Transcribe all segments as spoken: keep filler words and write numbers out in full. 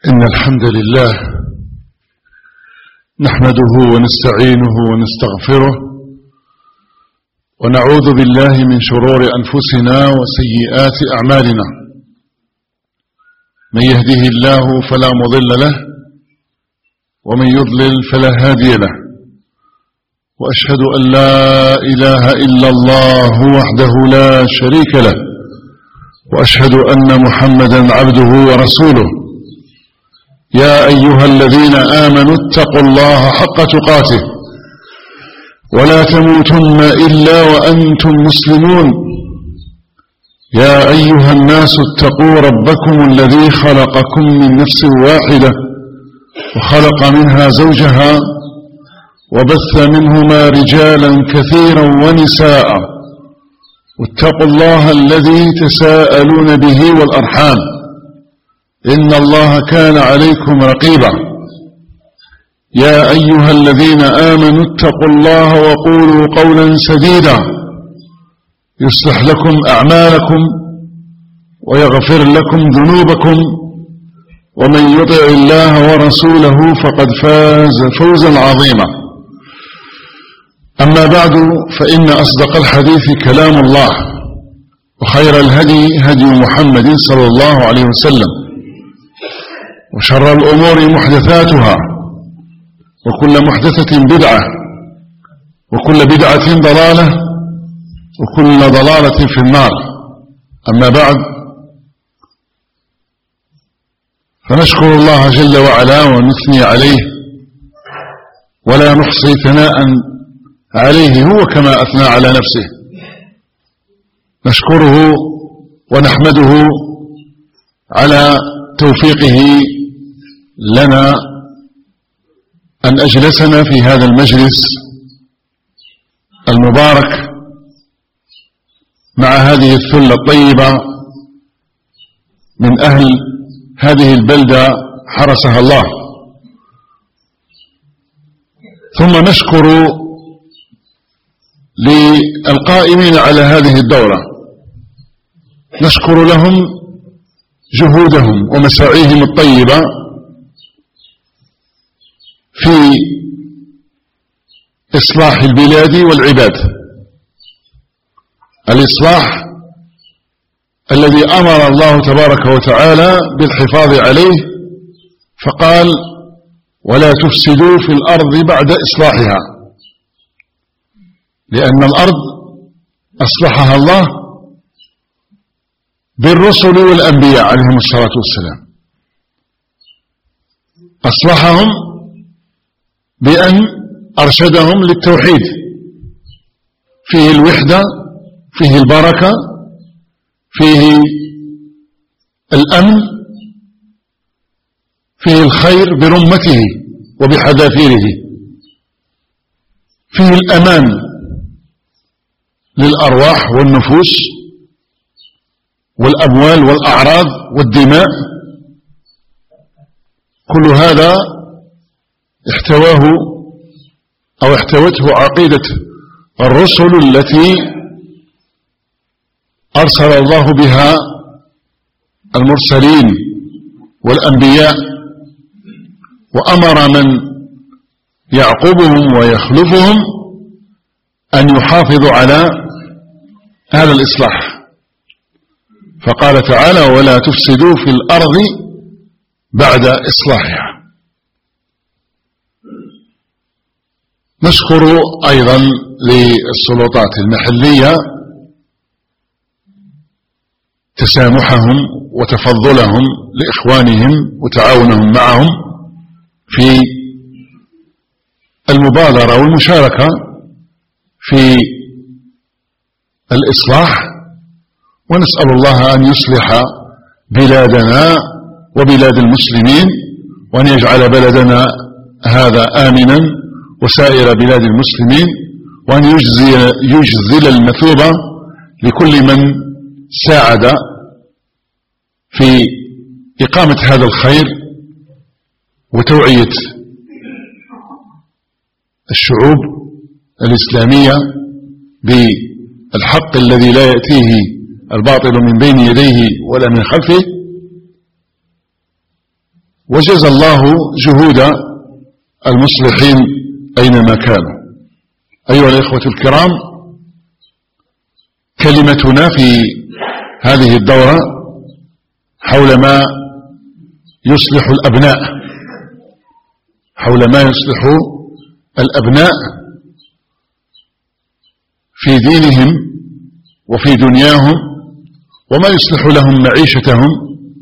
إن الحمد لله نحمده ونستعينه ونستغفره ونعوذ بالله من شرور أنفسنا وسيئات أعمالنا. من يهده الله فلا مضل له ومن يضلل فلا هادي له، وأشهد أن لا إله إلا الله وحده لا شريك له، وأشهد أن محمدا عبده ورسوله. يا أيها الذين آمنوا اتقوا الله حق تقاته ولا تموتن إلا وأنتم مسلمون. يا أيها الناس اتقوا ربكم الذي خلقكم من نفس واحدة وخلق منها زوجها وبث منهما رجالا كثيرا ونساء، واتقوا الله الذي تساءلون به والأرحام إن الله كان عليكم رقيبا. يا أيها الذين آمنوا اتقوا الله وقولوا قولا سديدا يصلح لكم أعمالكم ويغفر لكم ذنوبكم، ومن يطع الله ورسوله فقد فاز فوزا عظيما. أما بعد، فإن أصدق الحديث كلام الله، وخير الهدي هدي محمد صلى الله عليه وسلم، وشر الأمور محدثاتها، وكل محدثة بدعة، وكل بدعة ضلالة، وكل ضلالة في النار. أما بعد، فنشكر الله جل وعلا ونثني عليه ولا نحصي ثناء عليه هو كما أثنى على نفسه. نشكره ونحمده على توفيقه لنا أن أجلسنا في هذا المجلس المبارك مع هذه الثلة الطيبة من أهل هذه البلدة حرسها الله. ثم نشكر للقائمين على هذه الدورة، نشكر لهم جهودهم ومساعيهم الطيبة في إصلاح البلاد والعباد، الإصلاح الذي أمر الله تبارك وتعالى بالحفاظ عليه، فقال: ولا تفسدوا في الأرض بعد إصلاحها، لأن الأرض أصلحها الله بالرسل والأنبياء عليهم الصلاة والسلام. أصلحهم بأن أرشدهم للتوحيد، فيه الوحدة، فيه البركة، فيه الأمن، فيه الخير برمته وبحذافيره، فيه الأمان للأرواح والنفوس والأموال والأعراض والدماء. كل هذا احتواه أو احتوته عقيدة الرسل التي أرسل الله بها المرسلين والأنبياء، وأمر من يعقبهم ويخلفهم أن يحافظوا على هذا الإصلاح. فقال تعالى: ولا تفسدوا في الأرض بعد إصلاحها. نشكر أيضا للسلطات المحلية تسامحهم وتفضلهم لإخوانهم وتعاونهم معهم في المبادرة والمشاركة في الإصلاح، ونسأل الله أن يصلح بلادنا وبلاد المسلمين، وأن يجعل بلدنا هذا آمنا وسائر بلاد المسلمين، وأن يجزل, يجزل المثوبة لكل من ساعد في إقامة هذا الخير وتوعية الشعوب الإسلامية بالحق الذي لا يأتيه الباطل من بين يديه ولا من خلفه، وجزى الله جهود المصلحين أينما كانوا. أيها الإخوة الكرام، كلمتنا في هذه الدورة حول ما يصلح الأبناء حول ما يصلح الأبناء في دينهم وفي دنياهم، وما يصلح لهم معيشتهم.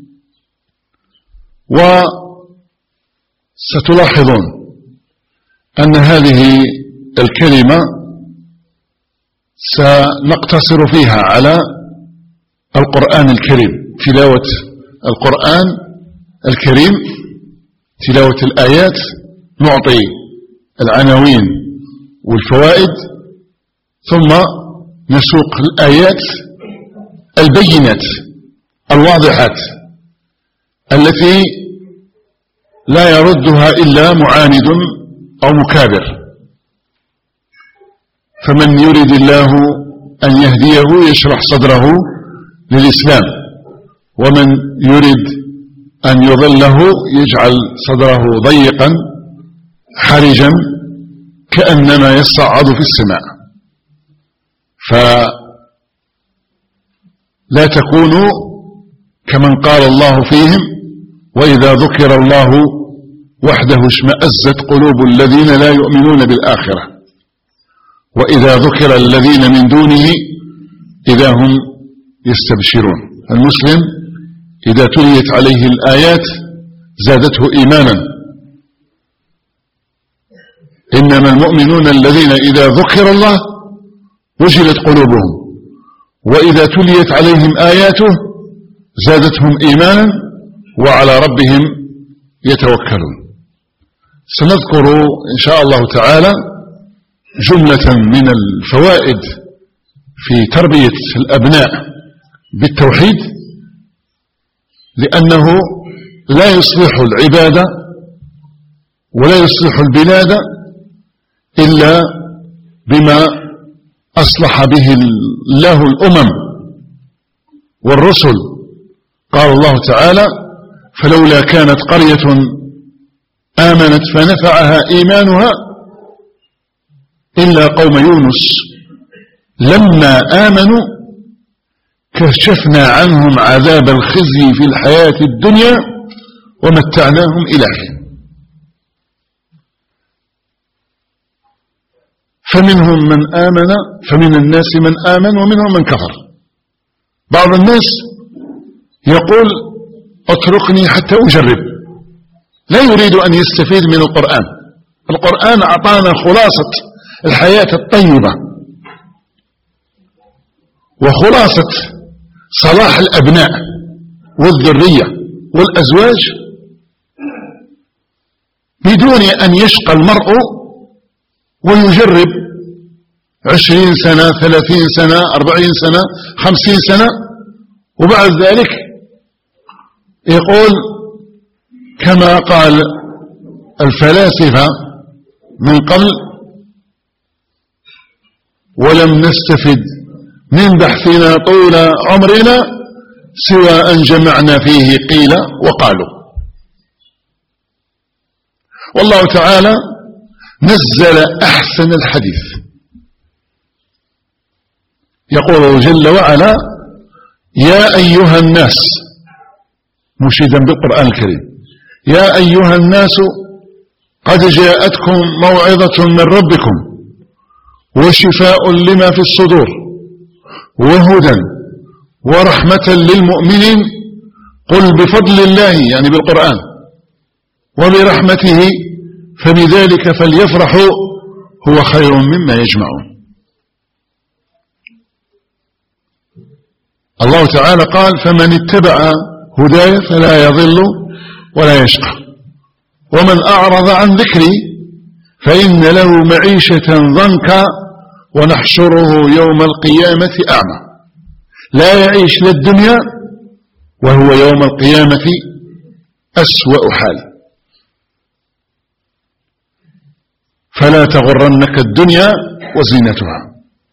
وستلاحظون أن هذه الكلمة سنقتصر فيها على القرآن الكريم، تلاوة القرآن الكريم، تلاوة الآيات، نعطي العناوين والفوائد، ثم نسوق الآيات البينات الواضحات التي لا يردها إلا معاند أو مكابر. فمن يريد الله أن يهديه يشرح صدره للإسلام، ومن يريد أن يضله يجعل صدره ضيقا حرجا كأنما يصعد في السماء. فلا تكونوا كمن قال الله فيهم: وإذا ذكر الله وحده اشمأزت قلوب الذين لا يؤمنون بالآخرة، وإذا ذكر الذين من دونه إذا هم يستبشرون. المسلم إذا تليت عليه الآيات زادته إيمانا. إنما المؤمنون الذين إذا ذكر الله وجلت قلوبهم، وإذا تليت عليهم آياته زادتهم إيمانا وعلى ربهم يتوكلون. سنذكر إن شاء الله تعالى جملة من الفوائد في تربية الأبناء بالتوحيد، لأنه لا يصلح العبادة ولا يصلح البلاد إلا بما أصلح به الله الأمم والرسل. قال الله تعالى: فلولا كانت قرية آمنت فنفعها إيمانها إلا قوم يونس لما آمنوا كشفنا عنهم عذاب الخزي في الحياة الدنيا ومتعناهم إلى حين. فمنهم من آمن فمن الناس من آمن ومنهم من كفر. بعض الناس يقول: اتركني حتى أجرب، لا يريد أن يستفيد من القرآن. القرآن أعطانا خلاصة الحياة الطيبة وخلاصة صلاح الأبناء والذرية والأزواج بدون أن يشقى المرء ويجرب عشرين سنة ثلاثين سنة أربعين سنة خمسين سنة، وبعد ذلك يقول كما قال الفلاسفة من قبل: ولم نستفد من بحثنا طول عمرنا سوى أن جمعنا فيه قيل وقالوا. والله تعالى نزل أحسن الحديث. يقول جل وعلا: يا أيها الناس، مشيدا بالقرآن الكريم: يا أيها الناس قد جاءتكم موعظة من ربكم وشفاء لما في الصدور وهدى ورحمة للمؤمنين قل بفضل الله، يعني بالقرآن، وبرحمته فبذلك فليفرحوا هو خير مما يجمعون. الله تعالى قال: فمن اتبع هداي فلا يضل ولا يشقى، ومن أعرض عن ذكري فإن له معيشة ضنكا ونحشره يوم القيامة أعمى. لا يعيش للدنيا وهو يوم القيامة أسوأ حال. فلا تغرنك الدنيا وزينتها،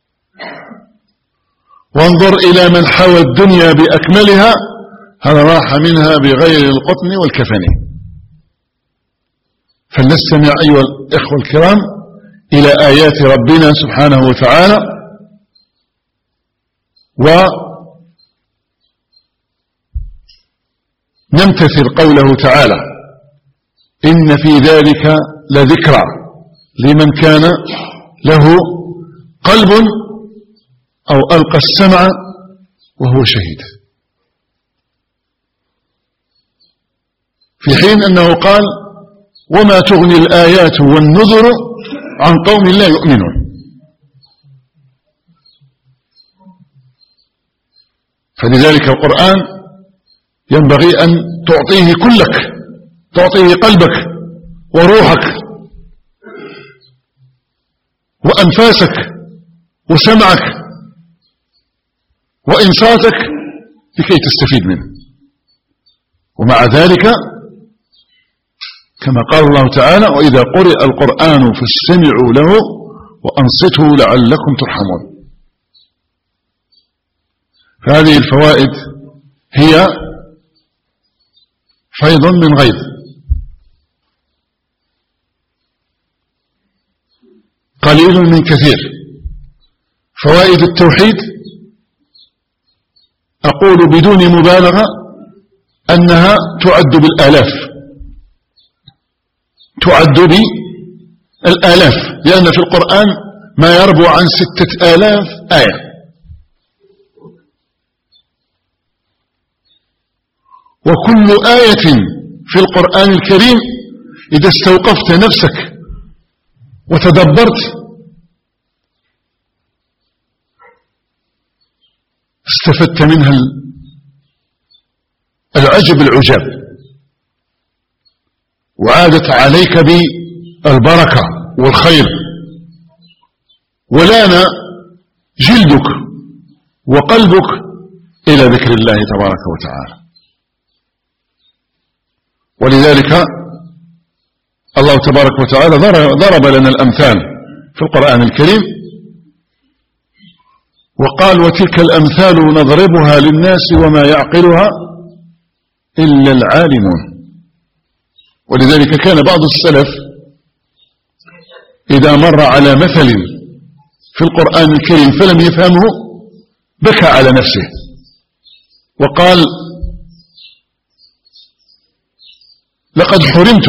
وانظر إلى من حوى الدنيا بأكملها هل راح منها بغير القطن والكفن. فلنستمع أيها الإخوة الكرام إلى آيات ربنا سبحانه وتعالى ونمتثل قوله تعالى: إن في ذلك لذكرى لمن كان له قلب أو ألقى السمع وهو شهيد، في حين أنه قال: وما تغني الآيات والنذر عن قوم لا يؤمنون. فلذلك القرآن ينبغي أن تعطيه كلك، تعطيه قلبك وروحك وأنفاسك وسمعك وإنصاتك لكي تستفيد منه. ومع ذلك كما قال الله تعالى: وإذا قرئ القرآن فاستمعوا له وأنصتوا لعلكم ترحمون. فهذه الفوائد هي فيض من غيظ، قليل من كثير. فوائد التوحيد أقول بدون مبالغة أنها تعد بالآلاف، تعد بالآلاف، لأن في القرآن ما يربو عن ستة آلاف آية. وكل آية في القرآن الكريم إذا استوقفت نفسك وتدبرت استفدت منها العجب العجاب، وعادت عليك بالبركة والخير، ولان جلدك وقلبك إلى ذكر الله تبارك وتعالى. ولذلك الله تبارك وتعالى ضرب لنا الأمثال في القرآن الكريم وقال: وتلك الأمثال نضربها للناس وما يعقلها إلا العالمون. ولذلك كان بعض السلف إذا مر على مثل في القرآن الكريم فلم يفهمه بكى على نفسه وقال: لقد حرمت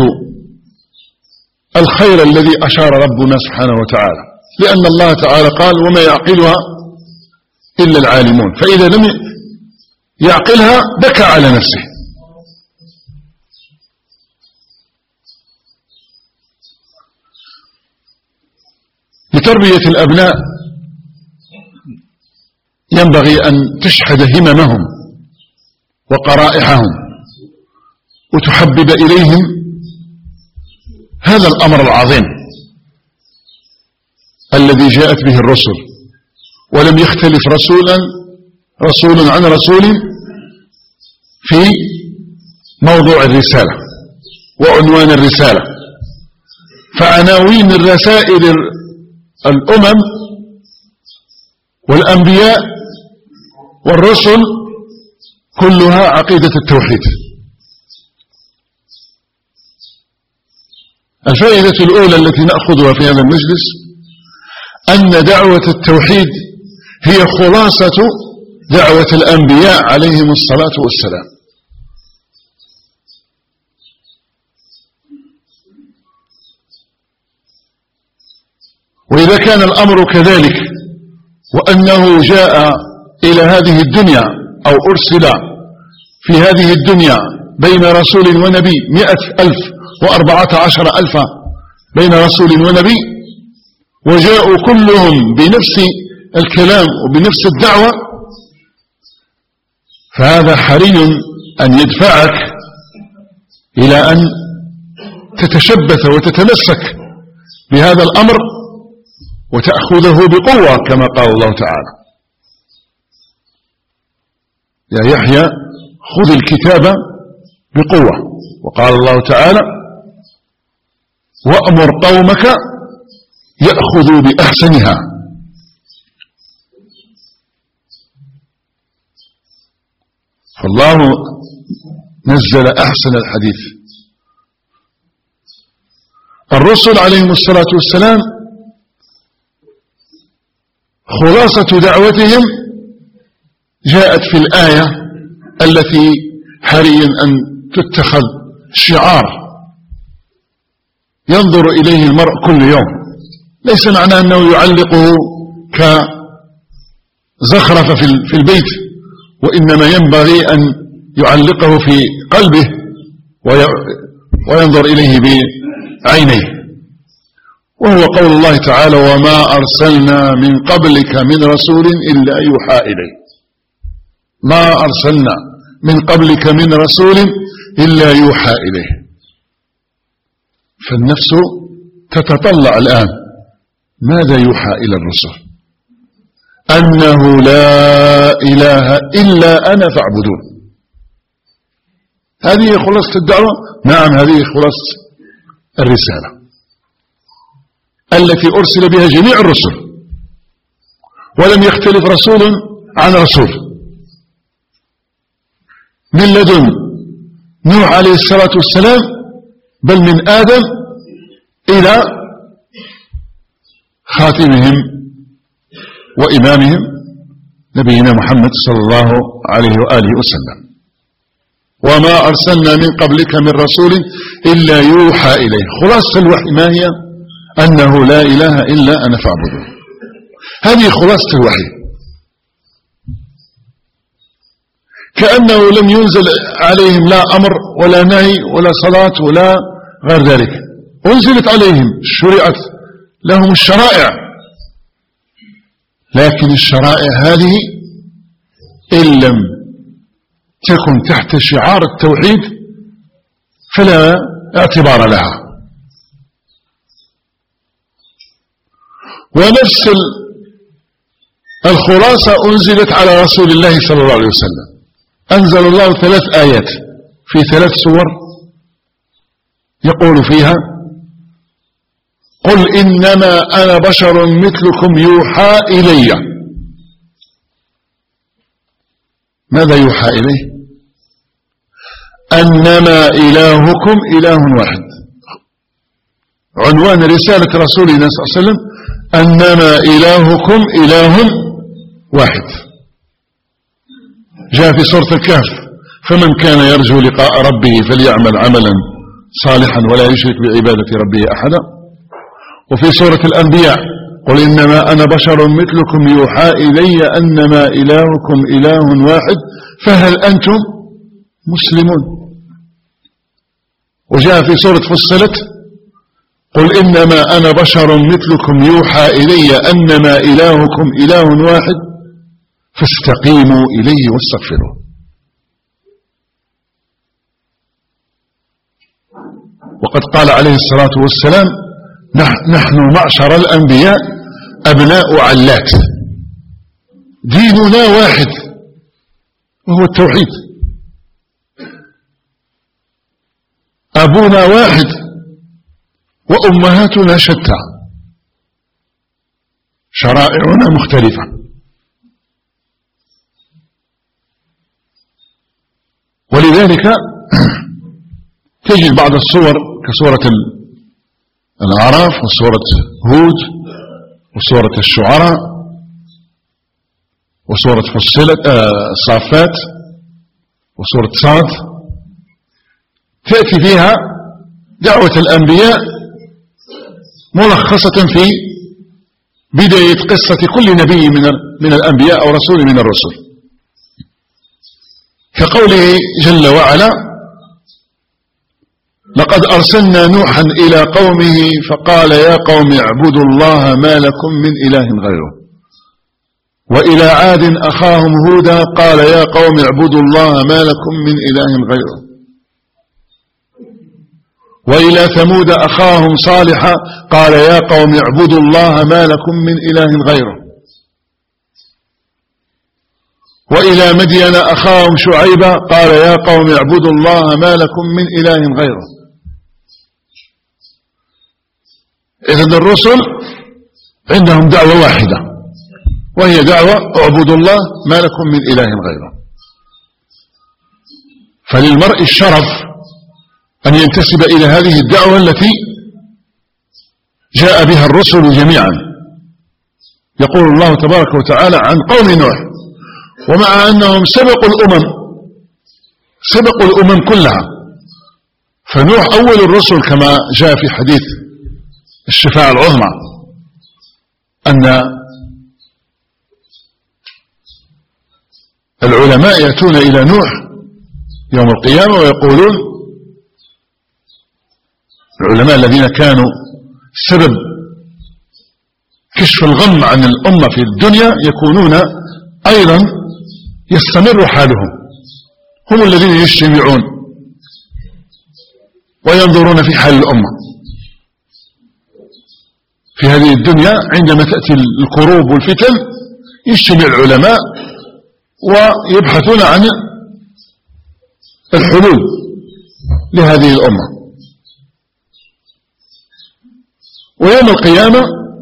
الخير الذي أشار ربنا سبحانه وتعالى، لأن الله تعالى قال: وما يعقلها إلا العالمون. فإذا لم يعقلها بكى على نفسه. لتربية الأبناء ينبغي أن تشحذ هممهم وقرائحهم وتحبب إليهم هذا الأمر العظيم الذي جاءت به الرسل، ولم يختلف رسولا رسول عن رسول في موضوع الرسالة وعنوان الرسالة. فعناوين الرسائل الأمم والأنبياء والرسل كلها عقيدة التوحيد. الفائدة الأولى التي نأخذها في هذا المجلس أن دعوة التوحيد هي خلاصة دعوة الأنبياء عليهم الصلاة والسلام. وإذا كان الأمر كذلك وأنه جاء إلى هذه الدنيا أو أرسل في هذه الدنيا بين رسول ونبي مئة ألف وأربعة عشر ألفا بين رسول ونبي، وجاءوا كلهم بنفس الكلام وبنفس الدعوة، فهذا حري أن يدفعك إلى أن تتشبث وتتمسك بهذا الأمر وتأخذه بقوة كما قال الله تعالى: يا يحيى خذ الكتاب بقوة. وقال الله تعالى: وأمر قومك يأخذوا بأحسنها. فالله نزل أحسن الحديث الرسل عليهم الصلاة والسلام خلاصة دعوتهم جاءت في الآية التي حري أن تتخذ شعار ينظر إليه المرء كل يوم. ليس معنى أنه يعلقه كزخرفة في البيت، وإنما ينبغي أن يعلقه في قلبه وينظر إليه بعينيه، وهو قول الله تعالى: وما أرسلنا من قبلك من رسول إلا يوحى إليه. ما أرسلنا من قبلك من رسول إلا يوحى إليه. فالنفس تتطلع الآن ماذا يوحى إلى الرسل؟ أنه لا إله إلا أنا فاعبدون. هذه خلاصة الدعوة؟ نعم، هذه خلاصة الرسالة التي أرسل بها جميع الرسل، ولم يختلف رسول عن رسول من لدن نوح عليه الصلاة والسلام، بل من آدم إلى خاتمهم وإمامهم نبينا محمد صلى الله عليه وآله وسلم. وما أرسلنا من قبلك من رسول إلا يوحى إليه. خلاصة الوحي ما هي؟ أنه لا إله إلا أنا فاعبدون. هذه خلاصة الوحي، كأنه لم ينزل عليهم لا أمر ولا نهي ولا صلاة ولا غير ذلك. أنزلت عليهم، شرعت لهم الشرائع، لكن الشرائع هذه إن لم تكن تحت شعار التوحيد فلا اعتبار لها. ونفس الخلاصة أنزلت على رسول الله صلى الله عليه وسلم. أنزل الله ثلاث آيات في ثلاث سور يقول فيها: قل إنما أنا بشر مثلكم يوحى إلي. ماذا يوحى إليه؟ أنما إلهكم إله واحد. عنوان رسالة رسولنا صلى الله عليه وسلم: أنما إلهكم إله واحد. جاء في سورة الكهف: فمن كان يرجو لقاء ربه فليعمل عملا صالحا ولا يشرك بعبادة ربه أحدا. وفي سورة الأنبياء: قل إنما أنا بشر مثلكم يوحى إلي أنما إلهكم إله واحد فهل أنتم مسلمون. وجاء في سورة فصلت: قل إنما أنا بشر مثلكم يوحى إلي أنما إلهكم إله واحد فاستقيموا إليه واستغفروه. وقد قال عليه الصلاة والسلام: نحن معشر الأنبياء أبناء علات، ديننا واحد وهو التوحيد، أبونا واحد وأمهاتنا شتى، شرائعنا مختلفة. ولذلك تجد بعض الصور كسورة الأعراف وسورة هود وسورة الشعراء وسورة فصلت الصافات وسورة صاد، تأتي فيها دعوة الأنبياء ملخصة في بداية قصة كل نبي من من الأنبياء أو رسول من الرسل، كقوله جل وعلا: لقد أرسلنا نوحا إلى قومه فقال يا قوم اعبدوا الله ما لكم من إله غيره. وإلى عاد أخاهم هودا قال يا قوم اعبدوا الله ما لكم من إله غيره. وإلى ثمود أخاهم صالحا قال يا قوم اعبدوا الله ما لكم من إله غيره. وإلى مدين أخاهم شعيبا قال يا قوم اعبدوا الله ما لكم من إله غيره. إذن الرسل عندهم دعوة واحدة، وهي دعوة اعبدوا الله ما لكم من إله غيره. فللمرء الشرف أن ينتسب إلى هذه الدعوة التي جاء بها الرسل جميعا. يقول الله تبارك وتعالى عن قوم نوح: ومع أنهم سبقوا الأمم سبقوا الأمم كلها، فنوح أول الرسل كما جاء في حديث الشفاعة العظمى أن العلماء يأتون إلى نوح يوم القيامة ويقولون، العلماء الذين كانوا سبب كشف الغم عن الأمة في الدنيا يكونون أيضا يستمر حالهم، هم الذين يجتمعون وينظرون في حال الأمة في هذه الدنيا. عندما تأتي الكروب والفتن يجتمع العلماء ويبحثون عن الحلول لهذه الأمة. ويوم القيامة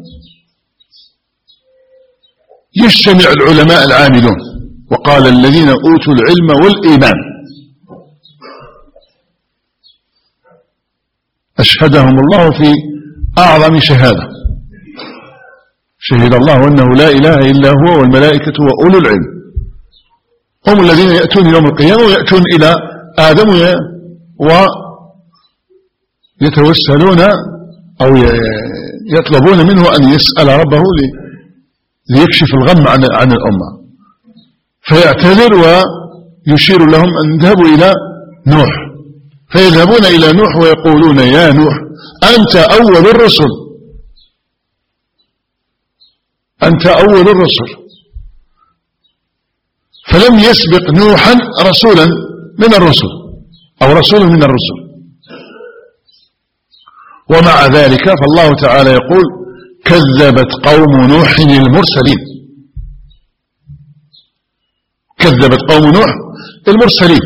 يجتمع العلماء العاملون، وقال الذين أوتوا العلم والإيمان أشهدهم الله في أعظم شهادة، شهد الله أنه لا إله إلا هو والملائكة وأولو العلم. هم الذين يأتون يوم القيامة ويأتون إلى آدم ويتوسلون أو يطلبون منه أن يسأل ربه ليكشف الغم عن عن الأمة، فيعتذر ويشير لهم أن يذهبوا إلى نوح، فيذهبون إلى نوح ويقولون: يا نوح أنت أول الرسل، أنت أول الرسل، فلم يسبق نوحا رسولا من الرسل أو رسول من الرسل. ومع ذلك فالله تعالى يقول: كذبت قوم نوح المرسلين. كذبت قوم نوح المرسلين.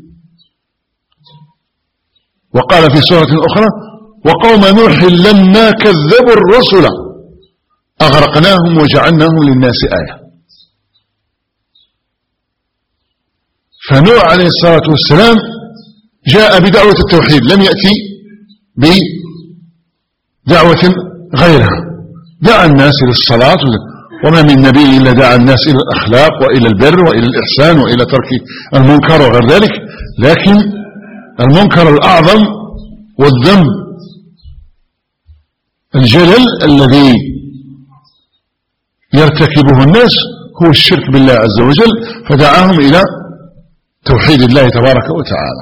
وقال في سورة أخرى: وقوم نوح لما كذبوا الرسل أغرقناهم وجعلناهم للناس آية. فنوح عليه الصلاة والسلام جاء بدعوة التوحيد، لم يأتي بدعوة غيرها، دعا الناس إلى الصلاة، وما من نبي إلا دعا الناس إلى الأخلاق وإلى البر وإلى الإحسان وإلى ترك المنكر وغير ذلك. لكن المنكر الأعظم والذنب الجلل الذي يرتكبه الناس هو الشرك بالله عز وجل، فدعاهم إلى توحيد الله تبارك وتعالى.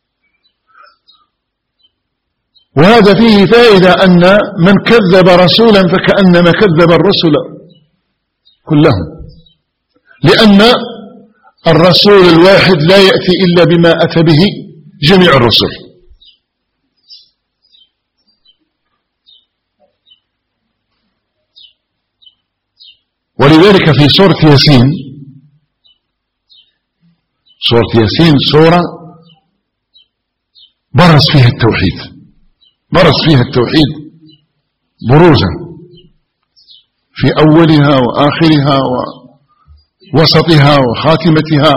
وهذا فيه فائدة أن من كذب رسولا فكأنما كذب الرسل كلهم، لأن الرسول الواحد لا يأتي إلا بما أتى به جميع الرسل. ولذلك في سورة ياسين، سورة ياسين سورة برز فيها التوحيد، برز فيها التوحيد بروزا في أولها وآخرها ووسطها وخاتمتها.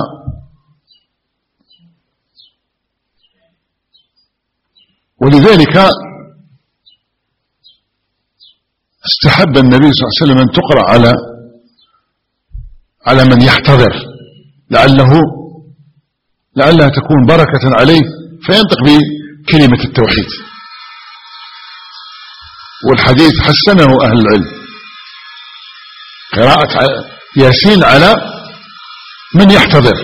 ولذلك استحب النبي صلى الله عليه وسلم أن تقرأ على على من يحتضر لعله لعلها تكون بركة عليه فينطق بكلمة التوحيد. والحديث حسنه أهل العلم، قراءة ياسين على من يحتضر.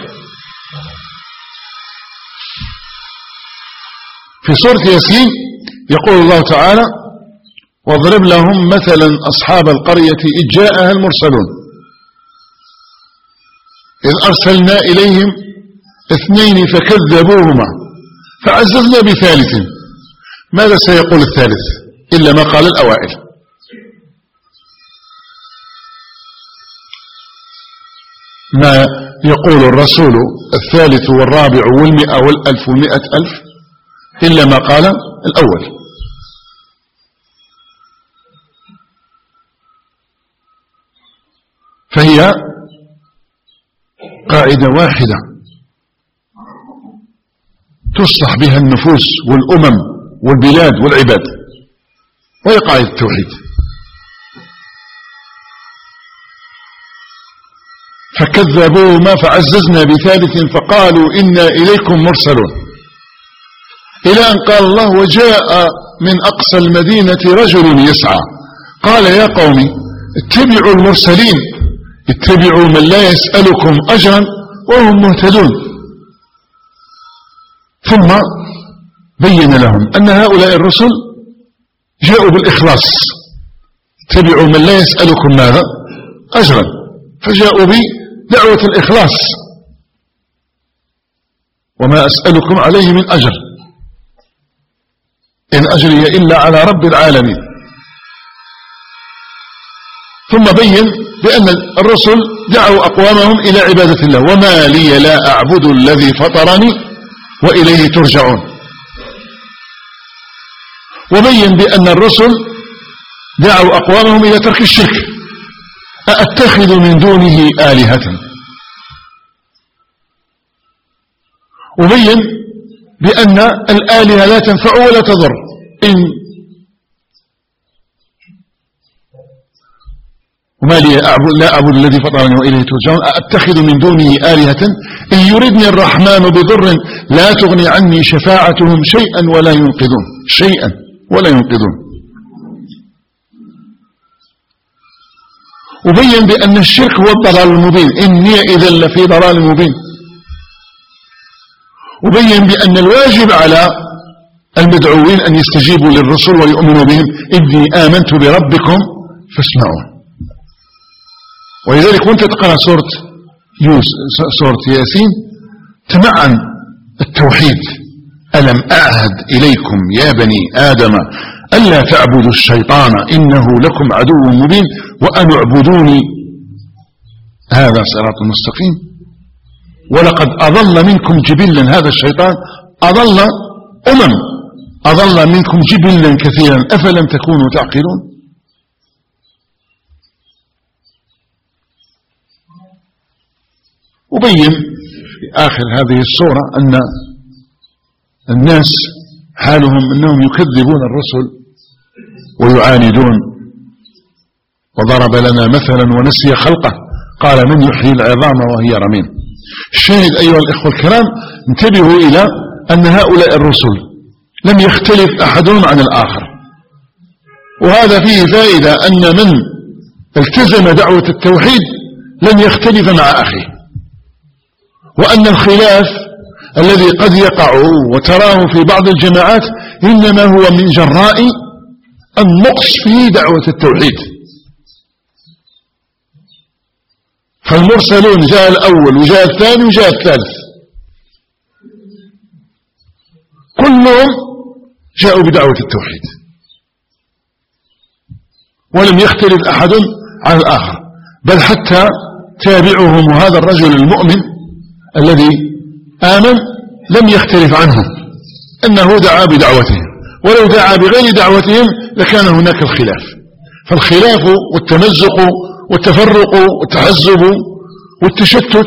في سورة ياسين يقول الله تعالى: واضرب لهم مثلا أصحاب القرية إذ جاءها المرسلون إذ أرسلنا إليهم اثنين فكذبوهما فعززنا بثالث. ماذا سيقول الثالث إلا ما قال الأوائل؟ ما يقول الرسول الثالث والرابع والمئة والألف والمئة ألف إلا ما قال الأول. فهي قاعدة واحدة تصلح بها النفوس والأمم والبلاد والعباد. وهي قاعدة التوحيد. فكذبوهما فعززنا بثالث فقالوا إنا إليكم مرسلون، إلى أن قال الله وجاء من أقصى المدينة رجل يسعى قال يا قوم اتبعوا المرسلين اتبعوا من لا يسألكم أجرا وهم مهتدون. ثم بين لهم أن هؤلاء الرسل جاءوا بالإخلاص، اتبعوا من لا يسألكم ماذا أجرا، فجاءوا بدعوة الإخلاص، وما أسألكم عليه من أجر إن أجري إلا على رب العالمين. ثم بين بأن الرسل دعوا أقوامهم إلى عبادة الله، وما لي لا أعبد الذي فطرني وإليه ترجعون. وبين بأن الرسل دعوا أقوامهم إلى ترك الشرك، أأتخذ من دونه آلهة. وبين بأن الآلهة لا تنفع ولا تضر، إن وما لي أعبد لا أعبد الذي فطرني وإليه ترجعون أأتخذ من دونه آلهة إن يردني الرحمن بضر لا تغني عني شفاعتهم شيئا ولا ينقذون شيئا ولا ينقذون. وبين بأن الشرك هو الضلال المبين، إني إذا لفي ضلال مبين. وبين بأن الواجب على المدعوين أن يستجيبوا للرسل ويؤمنوا بهم، إني آمنت بربكم فاسمعون. ولذلك وانت تقرأ سورة يوسف سورة ياسين تمعن التوحيد، ألم أعهد إليكم يا بني آدم ألا تعبدوا الشيطان إنه لكم عدو مبين وأن اعبدوني هذا صراط مستقيم. ولقد أضل منكم جبلا، هذا الشيطان أضل أمم، أضل منكم جبلا كثيرا أفلم تكونوا تعقلون. وبين في آخر هذه السورة أن الناس حالهم أنهم يكذبون الرسل ويعاندون. وضرب لنا مثلا ونسي خلقه قال من يحيي العظام وهي رميم. الشاهد أيها الإخوة الكرام، انتبهوا إلى أن هؤلاء الرسل لم يختلف أحدهم عن الآخر، وهذا فيه فائدة أن من التزم دعوة التوحيد لن يختلف مع أخيه، وأن الخلاف الذي قد يقع وتراه في بعض الجماعات إنما هو من جراء النقص في دعوة التوحيد. فالمرسلون جاء الأول وجاء الثاني وجاء الثالث، كلهم جاءوا بدعوة التوحيد ولم يختلف أحد عن الآخر، بل حتى تابعهم وهذا الرجل المؤمن الذي آمن لم يختلف عنهم أنه دعا بدعوتهم، ولو دعا بغير دعوتهم لكان هناك الخلاف. فالخلاف والتمزق والتفرق والتحزب والتشتت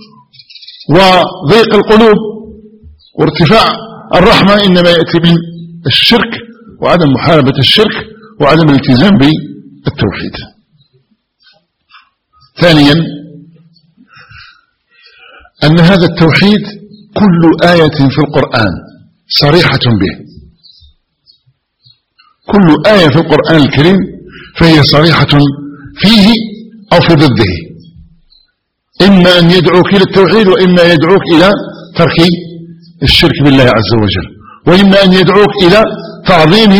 وضيق القلوب وارتفاع الرحمة إنما يأتي من الشرك وعدم محاربة الشرك وعدم الالتزام بالتوحيد. ثانيا أن هذا التوحيد كل آية في القرآن صريحة به، كل آية في القرآن الكريم فهي صريحة فيه أو في ضده، إما أن يدعوك إلى التوحيد وإما يدعوك إلى ترك الشرك بالله عز وجل، وإما أن يدعوك إلى تعظيم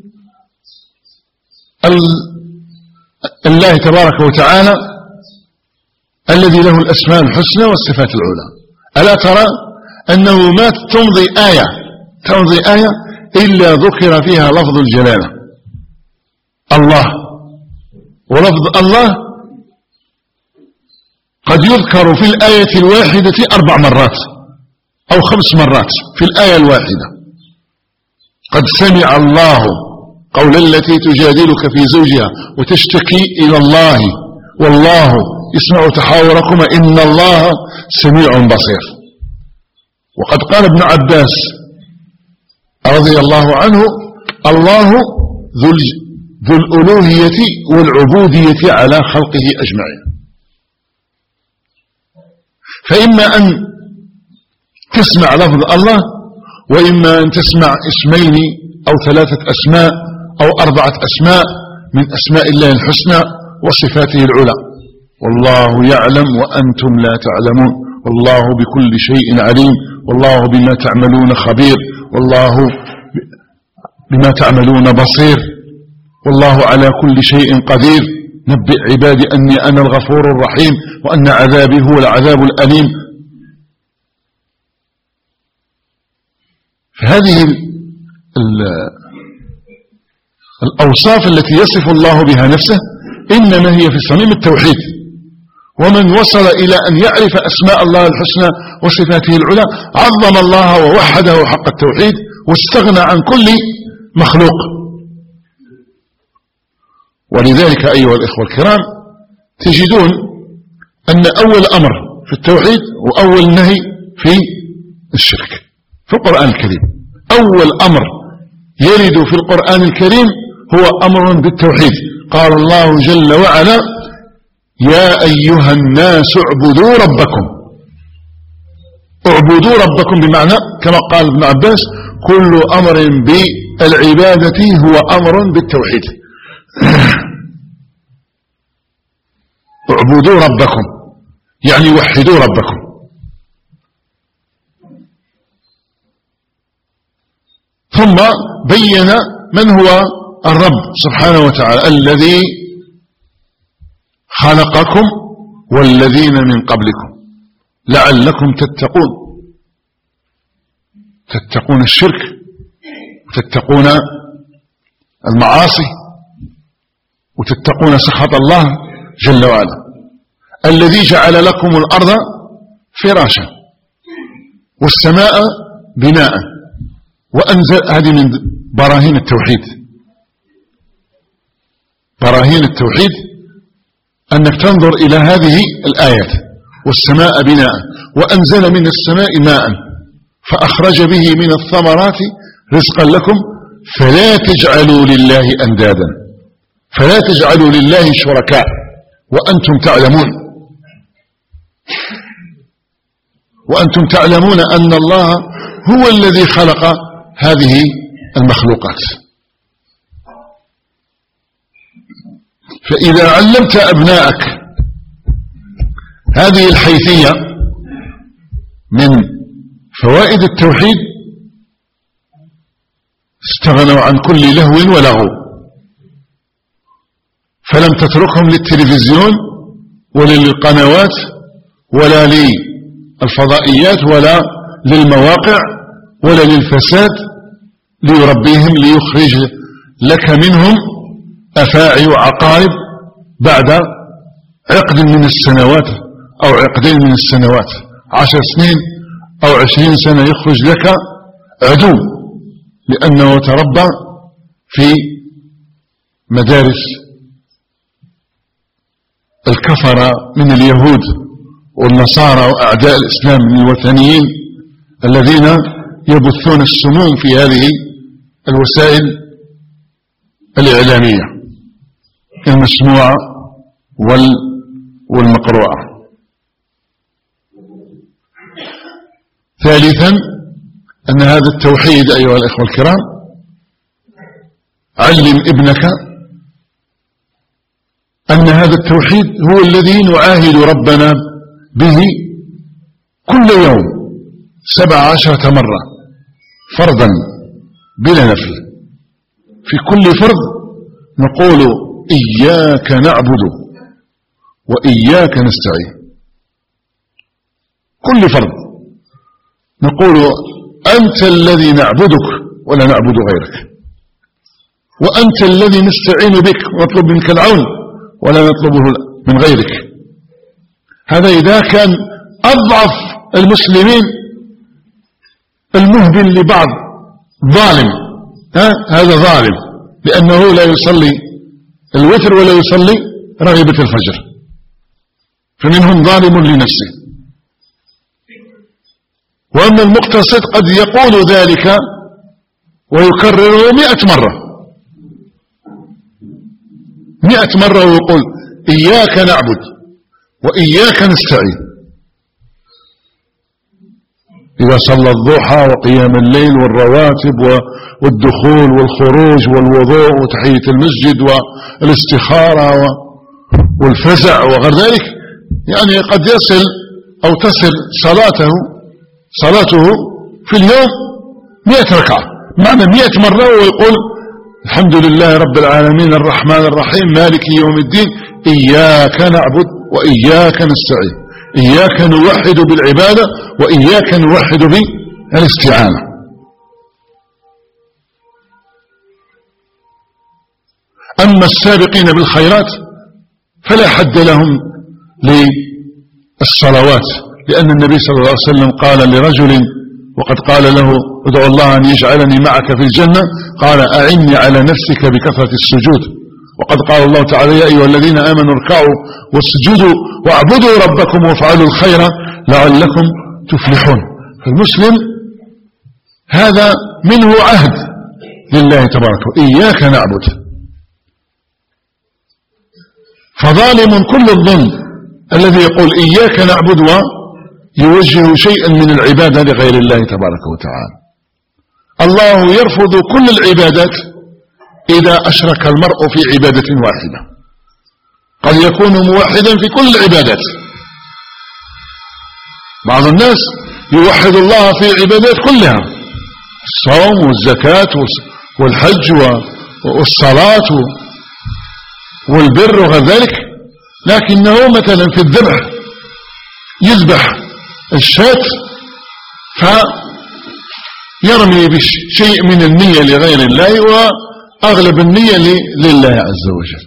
الله تبارك وتعالى الذي له الأسماء الحسنى والصفات العلى. ألا ترى أنه ما تمضي آية تمضي آية إلا ذكر فيها لفظ الجلالة الله، ولفظ الله قد يذكر في الآية الواحدة أربع مرات أو خمس مرات في الآية الواحدة. قد سمع الله قول التي تجادلك في زوجها وتشتكي إلى الله والله يسمع تحاوركما إن الله سميع بصير. وقد قال ابن عباس رضي الله عنه الله ذو الألوهية والعبودية على خلقه أجمعين. فإما أن تسمع لفظ الله، وإما أن تسمع اسمين أو ثلاثة أسماء أو أربعة أسماء من أسماء الله الحسنى وصفاته العلى. والله يعلم وأنتم لا تعلمون، والله بكل شيء عليم، والله بما تعملون خبير، والله بما تعملون بصير، والله على كل شيء قدير. نبئ عبادي أني أنا الغفور الرحيم وأن عذابي هو العذاب الأليم. فهذه الأوصاف التي يصف الله بها نفسه إنما هي في صميم التوحيد. ومن وصل إلى أن يعرف أسماء الله الحسنى وصفاته العلى عظم الله ووحده حق التوحيد واستغنى عن كل مخلوق. ولذلك أيها الإخوة الكرام تجدون أن أول أمر في التوحيد وأول نهي في الشرك في القرآن الكريم. أول أمر يرد في القرآن الكريم هو أمر بالتوحيد. قال الله جل وعلا: يا أيها الناس اعبدوا ربكم. اعبدوا ربكم بمعنى كما قال ابن عباس: كل أمر بالعبادة هو أمر بالتوحيد. اعبدوا ربكم يعني وحدوا ربكم. ثم بين من هو الرب سبحانه وتعالى الذي خلقكم والذين من قبلكم لعلكم تتقون. تتقون الشرك وتتقون المعاصي وتتقون سخط الله جل وعلا. الذي جعل لكم الأرض فراشا والسماء بناء وأنزل. هذه من براهين التوحيد. براهين التوحيد أنك تنظر إلى هذه الآيات: والسماء بناء وأنزل من السماء ماء فأخرج به من الثمرات رزقا لكم فلا تجعلوا لله أندادا فلا تجعلوا لله شركاء وأنتم تعلمون وأنتم تعلمون أن الله هو الذي خلق هذه المخلوقات. فإذا علمت أبنائك هذه الحيثية من فوائد التوحيد استغنوا عن كل لهو ولغو، فلم تتركهم للتلفزيون ولا للقنوات ولا للفضائيات ولا للمواقع ولا للفساد ليربيهم ليخرج لك منهم أفاعي وعقارب بعد عقد من السنوات أو عقدين من السنوات، عشر سنين أو عشرين سنة يخرج لك عدو لأنه تربى في مدارس الكفرة من اليهود والنصارى وأعداء الإسلام من الوثنيين الذين يبثون السموم في هذه الوسائل الإعلامية المسموعة والمقروءة. ثالثا أن هذا التوحيد أيها الأخوة الكرام علم ابنك أن هذا التوحيد هو الذي نعاهد ربنا به كل يوم سبع عشرة مرة فرضا بلا نفل. في كل فرض نقول إياك نعبد وإياك نستعين. كل فرض نقول أنت الذي نعبدك ولا نعبد غيرك، وأنت الذي نستعين بك ونطلب منك العون ولا نطلبه من غيرك. هذا إذا كان أضعف المسلمين المهبل لبعض ظالم، ها هذا ظالم لأنه لا يصلي الوتر ولا يصلي رغبة الفجر، فمنهم ظالم لنفسه. وأما المقتصد قد يقول ذلك ويكرره مئة مرة مئة مرة ويقول إياك نعبد وإياك نستعين. إذا صلى الضحى وقيام الليل والرواتب والدخول والخروج والوضوء وتحية المسجد والاستخارة والفزع وغير ذلك، يعني قد يصل أو تصل صلاته صلاته في اليوم مئة ركعة، معنى مئة مرة ويقول الحمد لله رب العالمين الرحمن الرحيم مالك يوم الدين إياك نعبد وإياك نستعين، إياك نوحد بالعبادة وإياك نوحد بالاستعانة. أما السابقين بالخيرات فلا حد لهم للصلوات، لأن النبي صلى الله عليه وسلم قال لرجل وقد قال له ادعو الله أن يجعلني معك في الجنة، قال أعني على نفسك بكثرة السجود. وقد قال الله تعالى يا أيها الذين آمنوا اركعوا واسجدوا واعبدوا ربكم وافعلوا الخير لعلكم تفلحون. فالمسلم هذا منه عهد لله تبارك إياك نعبد. فظالم كل الظلم الذي يقول إياك نعبد ويوجه شيئا من العبادة لغير الله تبارك وتعالى. الله يرفض كل العبادات إذا أشرك المرء في عبادة واحدة. قد يكون موحدا في كل العبادات، بعض الناس يوحد الله في عبادات كلها، الصوم والزكاة والحج والصلاة والبر وغير ذلك، لكنه مثلا في الذبح يذبح الشاة فيرمي بشيء من النية لغير الله وأغلب النية لله عز وجل.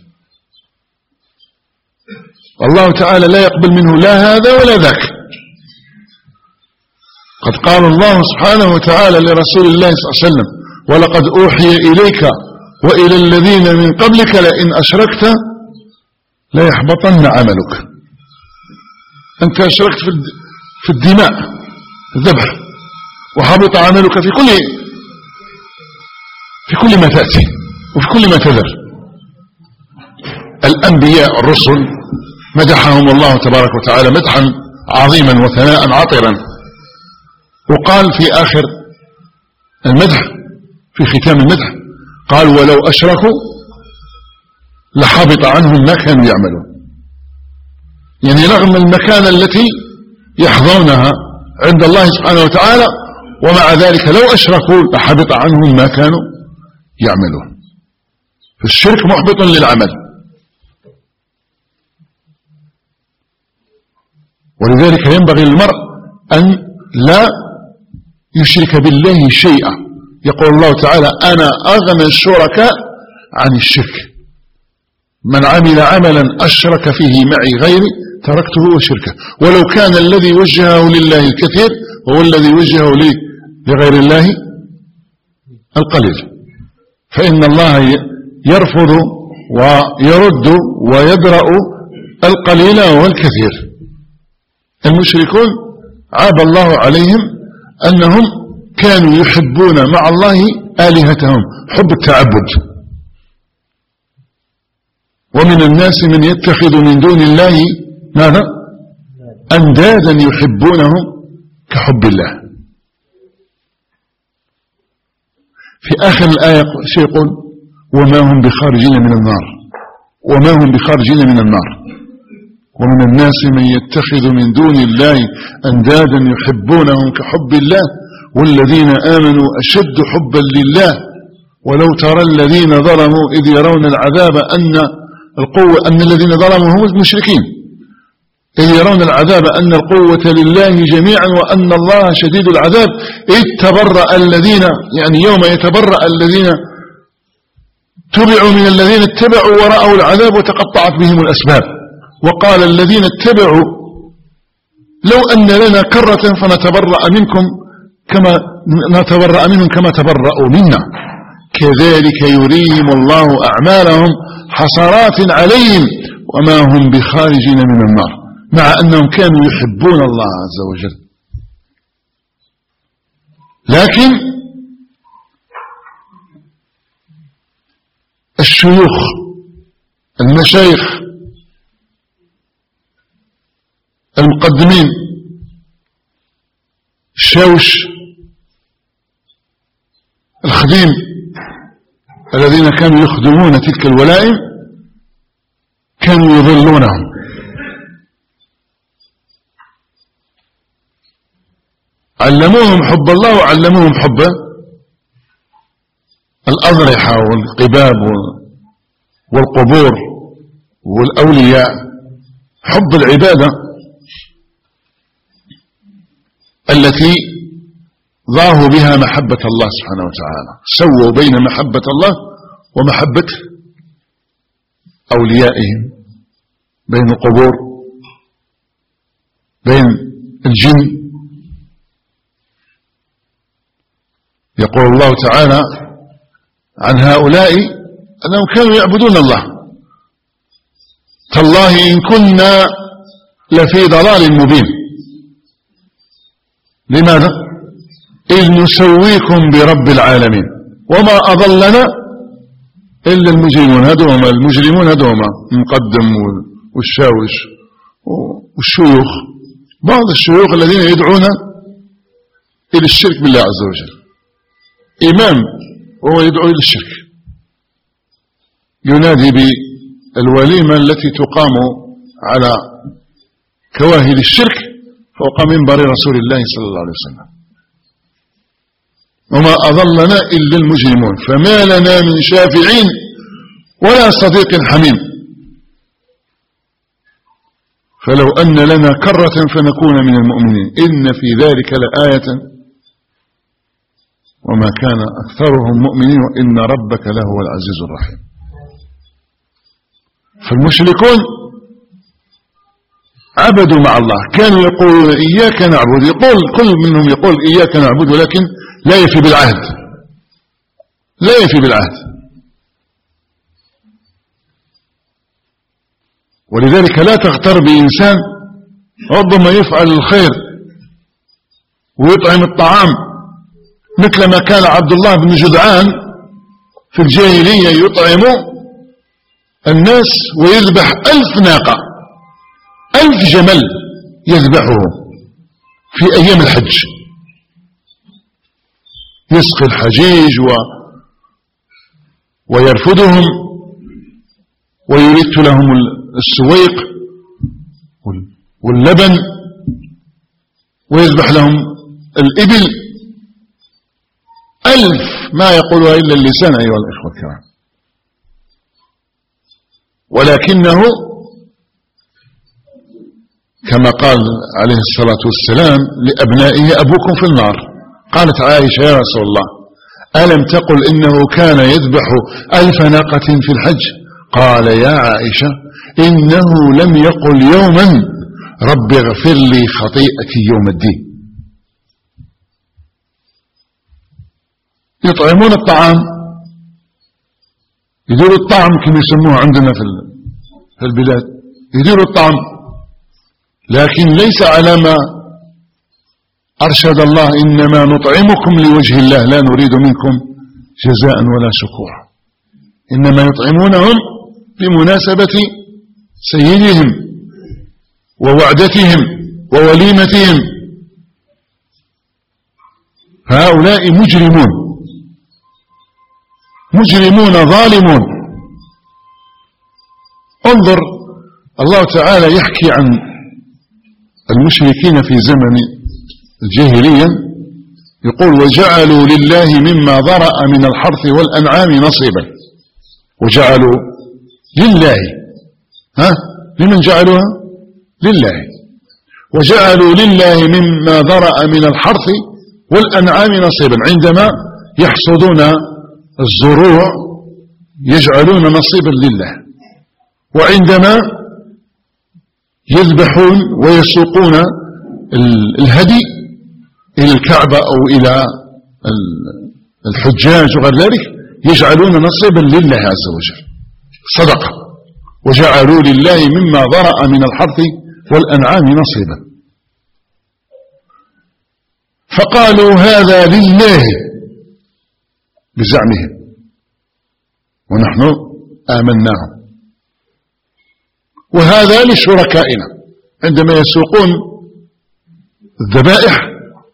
الله تعالى لا يقبل منه لا هذا ولا ذاك. قد قال الله سبحانه وتعالى لرسول الله صلى الله عليه وسلم ولقد أوحي إليك وإلى الذين من قبلك لئن أشركت لا يحبطن عملك. أنت أشركت في الدماء الذبح وحبط عملك في كل في كل ما تأتي وفي كل ما تذر. الأنبياء الرسل مدحهم الله تبارك وتعالى مدحا عظيما وثناء عطرا، وقال في آخر المدح في ختام المدح قال ولو أشركوا لحبط عنهم ما كانوا يعملون. يعني رغم المكانة التي يحظونها عند الله سبحانه وتعالى ومع ذلك لو أشركوا لحبط عنهم ما كانوا يعملون. فالشرك محبط للعمل، ولذلك ينبغي للمرء أن لا يشرك بالله شيئا. يقول الله تعالى أنا أغنى الشركاء عن الشرك، من عمل عملا أشرك فيه معي غيري تركته وشركه، ولو كان الذي وجهه لله الكثير هو الذي وجهه لي لغير الله القليل. فإن الله يرفض ويرد ويدرأ القليل والكثير. المشركون عاب الله عليهم أنهم كانوا يحبون مع الله آلهتهم حب التعبد. ومن الناس من يتخذ من دون الله ماذا؟ أندادا يحبونهم كحب الله. في آخر الآية يقول وما هم بخارجين من النار، وما هم بخارجين من النار. ومن الناس من يتخذ من دون الله أندادا يحبونهم كحب الله والذين آمنوا أشد حبا لله ولو ترى الذين ظلموا إذ يرون العذاب أن القوة أن الذين ظلموا هم المشركين إذ يرون العذاب أن القوة لله جميعا وأن الله شديد العذاب إذ تبرأ الذين يعني يوم يتبرأ الذين تبعوا من الذين اتبعوا ورأوا العذاب وتقطعت بهم الأسباب. وقال الذين اتبعوا لو أن لنا كرة فنتبرأ منكم كما نتبرأ منهم كما تبرأوا منا كذلك يريهم الله أعمالهم حسرات عليهم وما هم بخارجين من النار، مع أنهم كانوا يحبون الله عز وجل. لكن الشيوخ المشايخ المقدمين الشاوش الخديم الذين كانوا يخدمون تلك الولائم كانوا يضلونهم. علموهم حب الله وعلموهم حب الأضرحة والقباب والقبور والأولياء، حب العبادة التي ضاهوا بها محبة الله سبحانه وتعالى، سووا بين محبة الله ومحبة أوليائهم، بين القبور، بين الجن. يقول الله تعالى عن هؤلاء أنهم كانوا يعبدون الله: تالله إن كنا لفي ضلال مبين. لماذا؟ إذ نسويكم برب العالمين وما أضلنا إلا المجرمون. هدوما المجرمون هدوما المقدم والشاوش والشيوخ، بعض الشيوخ الذين يدعون إلى الشرك بالله عز وجل. إمام وهو يدعو إلى الشرك، ينادي بالوليمة التي تقام على كواهل الشرك فوق منبر رسول الله صلى الله عليه وسلم. وما أضلنا إلا المجرمون فما لنا من شافعين ولا صديق حميم. فلو أن لنا كرة فنكون من المؤمنين إن في ذلك لآية وما كان أكثرهم مؤمنين وإن ربك لهو العزيز الرحيم. فالمشركون عبدوا مع الله، كانوا يقولون إياك نعبد، يقول كل منهم يقول إياك نعبد، ولكن لا يفي بالعهد، لا يفي بالعهد. ولذلك لا تغتر بإنسان ربما يفعل الخير ويطعم الطعام، مثل ما كان عبد الله بن جدعان في الجاهلية يطعم الناس ويذبح ألف ناقة، ألف جمل يذبحه في أيام الحج، يسقي الحجيج و... ويرفدهم ويرث لهم السويق واللبن ويذبح لهم الإبل، ألف ما يقولها إلا اللسان أيها الإخوة الكرام. ولكنه كما قال عليه الصلاة والسلام لأبنائه: أبوكم في النار. قالت عائشة: يا رسول الله ألم تقل إنه كان يذبح ألف ناقة في الحج؟ قال: يا عائشة إنه لم يقل يوما رب اغفر لي خطيئتي يوم الدين. يطعمون الطعام، يديروا الطعم كما يسموه عندنا في البلاد، يديروا الطعم، لكن ليس على ما أرشد الله: إنما نطعمكم لوجه الله لا نريد منكم جزاء ولا شكورا. إنما يطعمونهم بمناسبة سيدهم ووعدتهم ووليمتهم. هؤلاء مجرمون، مجرمون ظالمون. انظر الله تعالى يحكي عن المشركين في زمن الجاهلية، يقول: وجعلوا لله مما ذرأ من الحرث والأنعام نصيبا. وجعلوا لله، ها لمن جعلوها؟ لله. وجعلوا لله مما ذرأ من الحرث والأنعام نصيبا. عندما يحصدون الزروع يجعلون نصيبا لله، وعندما يذبحون ويسوقون الهدي إلى الكعبة أو إلى الحجاج وغير ذلك يجعلون نصيبا لله عز وجل، صدقة. وجعلوا لله مما ذرأ من الحرث والأنعام نصيبا، فقالوا هذا لله بزعمهم ونحن آمناهم. وهذا لشركائنا عندما يسوقون الذبائح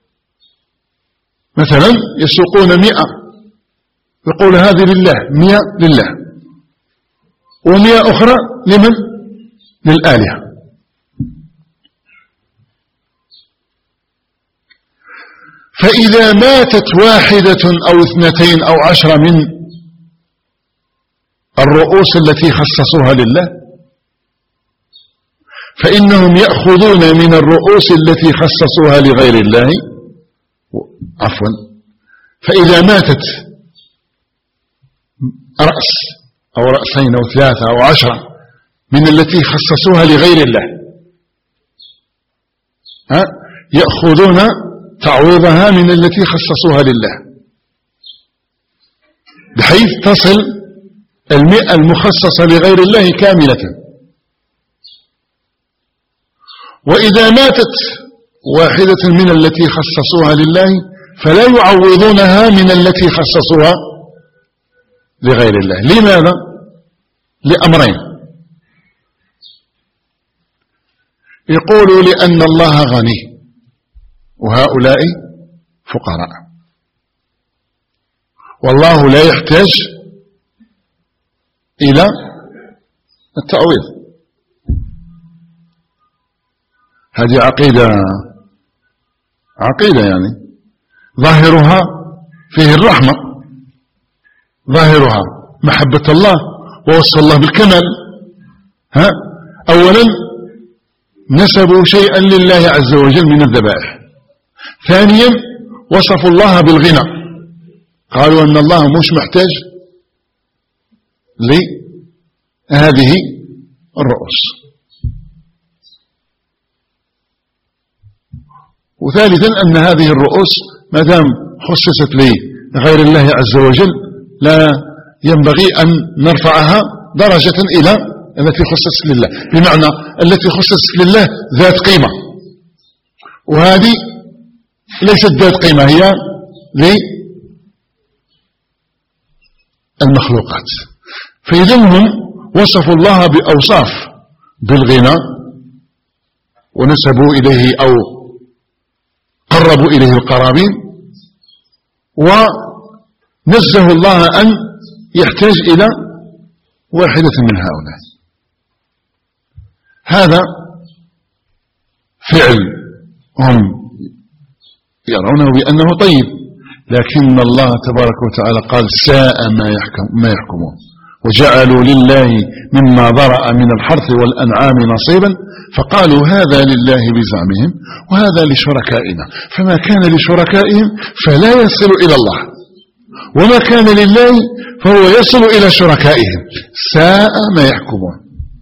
مثلا يسوقون مئة يقول هذه لله مئة لله ومئة أخرى لمن؟ للآلهة. فإذا ماتت واحدة أو اثنتين أو عشرة من الرؤوس التي خصصوها لله فإنهم يأخذون من الرؤوس التي خصصوها لغير الله. عفوا فإذا ماتت رأس أو رأسين أو ثلاثة أو عشرة من التي خصصوها لغير الله ها يأخذون تعويضها من التي خصصوها لله بحيث تصل المئة المخصصة لغير الله كاملة. وإذا ماتت واحدة من التي خصصوها لله فلا يعوضونها من التي خصصوها لغير الله. لماذا؟ لأمرين. يقولوا لأن الله غني وهؤلاء فقراء والله لا يحتاج إلى التعويض. هذه عقيدة عقيدة يعني ظاهرها فيه الرحمة، ظاهرها محبة الله ووصف الله بالكمال. ها أولا نسبوا شيئا لله عز وجل من الذبائح. ثانيا وصفوا الله بالغنى، قالوا أن الله مش محتاج لهذه الرؤوس. وثالثا أن هذه الرؤوس ما دام خصصت لغير الله عز وجل لا ينبغي أن نرفعها درجة إلى التي خصصت لله، بمعنى التي خصصت لله ذات قيمة وهذه ليست ذات قيمة، هي للمخلوقات. فإذا هم وصفوا الله بأوصاف بالغنى ونسبوا إليه أو قربوا إليه القرابين ونزهوا الله أن يحتاج إلى واحدة من هؤلاء. هذا فعل هم يرونه بأنه طيب، لكن الله تبارك وتعالى قال ساء ما يحكم ما يحكمون وجعلوا لله مما ذرأ من الحرث والأنعام نصيبا فقالوا هذا لله بزعمهم وهذا لشركائنا، فما كان لشركائهم فلا يصل إلى الله وما كان لله فهو يصل إلى شركائهم، ساء ما يحكمون.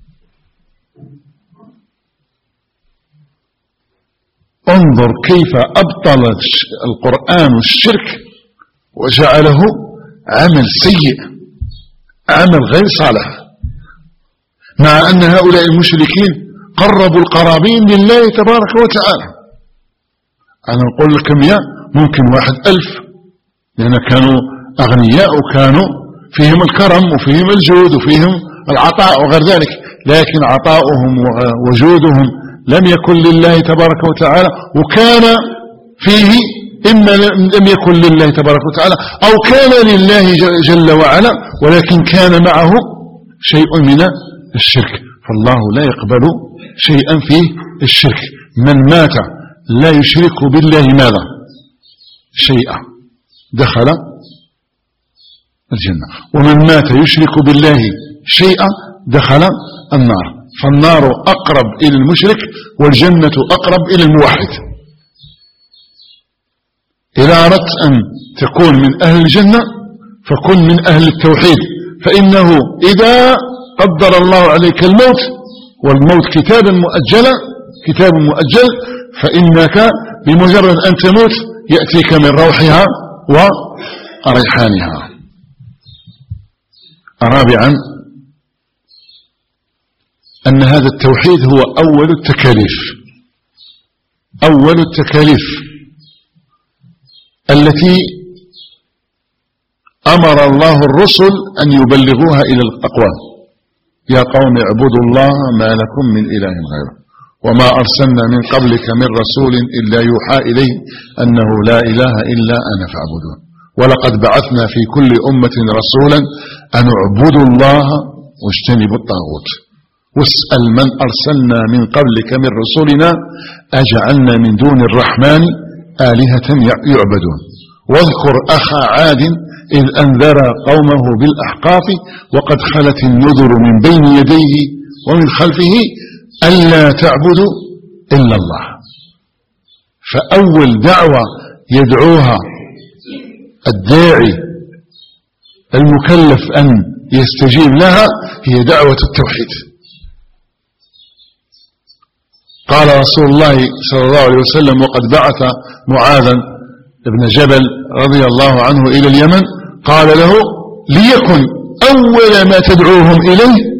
انظر كيف أبطل القرآن الشرك وجعله عمل سيء، عمل غير صالح، مع أن هؤلاء المشركين قربوا القرابين لله تبارك وتعالى. أنا أقول لكم يا ممكن واحد ألف، لأن كانوا أغنياء وكانوا فيهم الكرم وفيهم الجود وفيهم العطاء وغير ذلك، لكن عطاؤهم وجودهم لم يكن لله تبارك وتعالى، وكان فيه إما لم يكن لله تبارك وتعالى أو كان لله جل وعلا ولكن كان معه شيء من الشرك، فالله لا يقبل شيئا فيه الشرك. من مات لا يشرك بالله ماذا؟ شيئا دخل الجنة، ومن مات يشرك بالله شيئا دخل النار، فالنار أقرب إلى المشرك والجنة أقرب إلى الموحد. إذا أردت أن تكون من أهل الجنة فكن من أهل التوحيد، فإنه إذا قدر الله عليك الموت والموت كتابا مؤجلا كتاب مؤجل فإنك بمجرد أن تموت يأتيك من روحها وريحانها. رابعا أن هذا التوحيد هو أول التكاليف أول التكاليف التي أمر الله الرسل أن يبلغوها إلى الأقوام. يا قوم اعبدوا الله ما لكم من إله غيره وما أرسلنا من قبلك من رسول إلا يوحى إليه أنه لا إله إلا أنا فاعبدون ولقد بعثنا في كل أمة رسولا أن اعبدوا الله واجتنبوا الطاغوت واسأل من أرسلنا من قبلك من رسلنا أجعلنا من دون الرحمن آلهة يعبدون واذكر أخا عاد إذ أنذر قومه بالأحقاف وقد خلت النذر من بين يديه ومن خلفه ألا تعبدوا إلا الله. فأول دعوة يدعوها الداعي المكلف أن يستجيب لها هي دعوة التوحيد. قال رسول الله صلى الله عليه وسلم وقد بعث معاذا ابن جبل رضي الله عنه إلى اليمن قال له ليكن أول ما تدعوهم إليه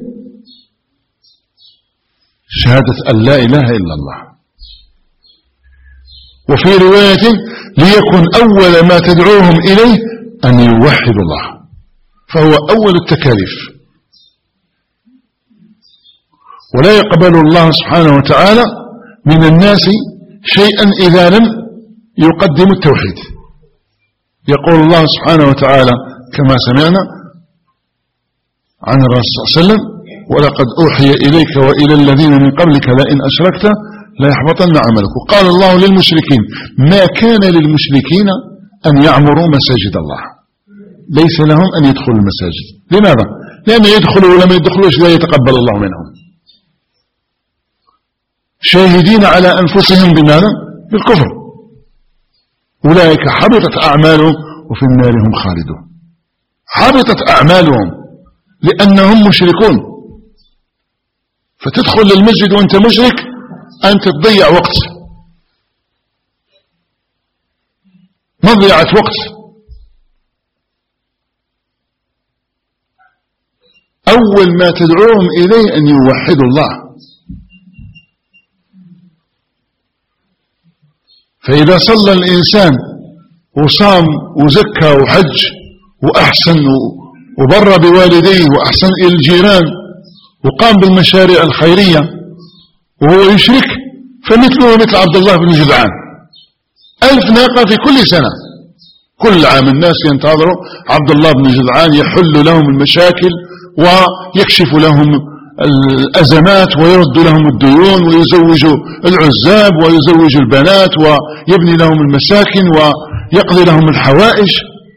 شهادة أن لا إله إلا الله. وفي رواية ليكن أول ما تدعوهم إليه أن يوحدوا الله فهو أول التكاليف. ولا يقبل الله سبحانه وتعالى من الناس شيئا إذا لم يقدم التوحيد. يقول الله سبحانه وتعالى كما سمعنا عن الرسول صلى الله عليه وسلم ولقد أوحي إليك وإلى الذين من قبلك لئن أشركت لا يحبطن عملك. وقال الله للمشركين ما كان للمشركين أن يعمروا مساجد الله ليس لهم أن يدخلوا المساجد. لماذا؟ لأن يدخلوا ولم يدخلوش لا يتقبل الله منهم شاهدين على أنفسهم بماذا؟ بالكفر. أولئك حبطت أعمالهم وفي النار هم خالدون. حبطت أعمالهم لأنهم مشركون. فتدخل للمسجد وأنت مشرك أنت تضيع وقت مضيعة وقت. أول ما تدعوهم إليه أن يوحدوا الله. فإذا صلى الإنسان وصام وزكى وحج وأحسن وبر بوالديه وأحسن إلى الجيران وقام بالمشاريع الخيرية وهو يشرك فمثله مثل عبد الله بن جدعان ألف ناقة في كل سنة. كل عام الناس ينتظروا عبد الله بن جدعان يحل لهم المشاكل ويكشف لهم الأزمات ويرد لهم الديون ويزوج العزاب ويزوج البنات ويبني لهم المساكن ويقضي لهم الحوائج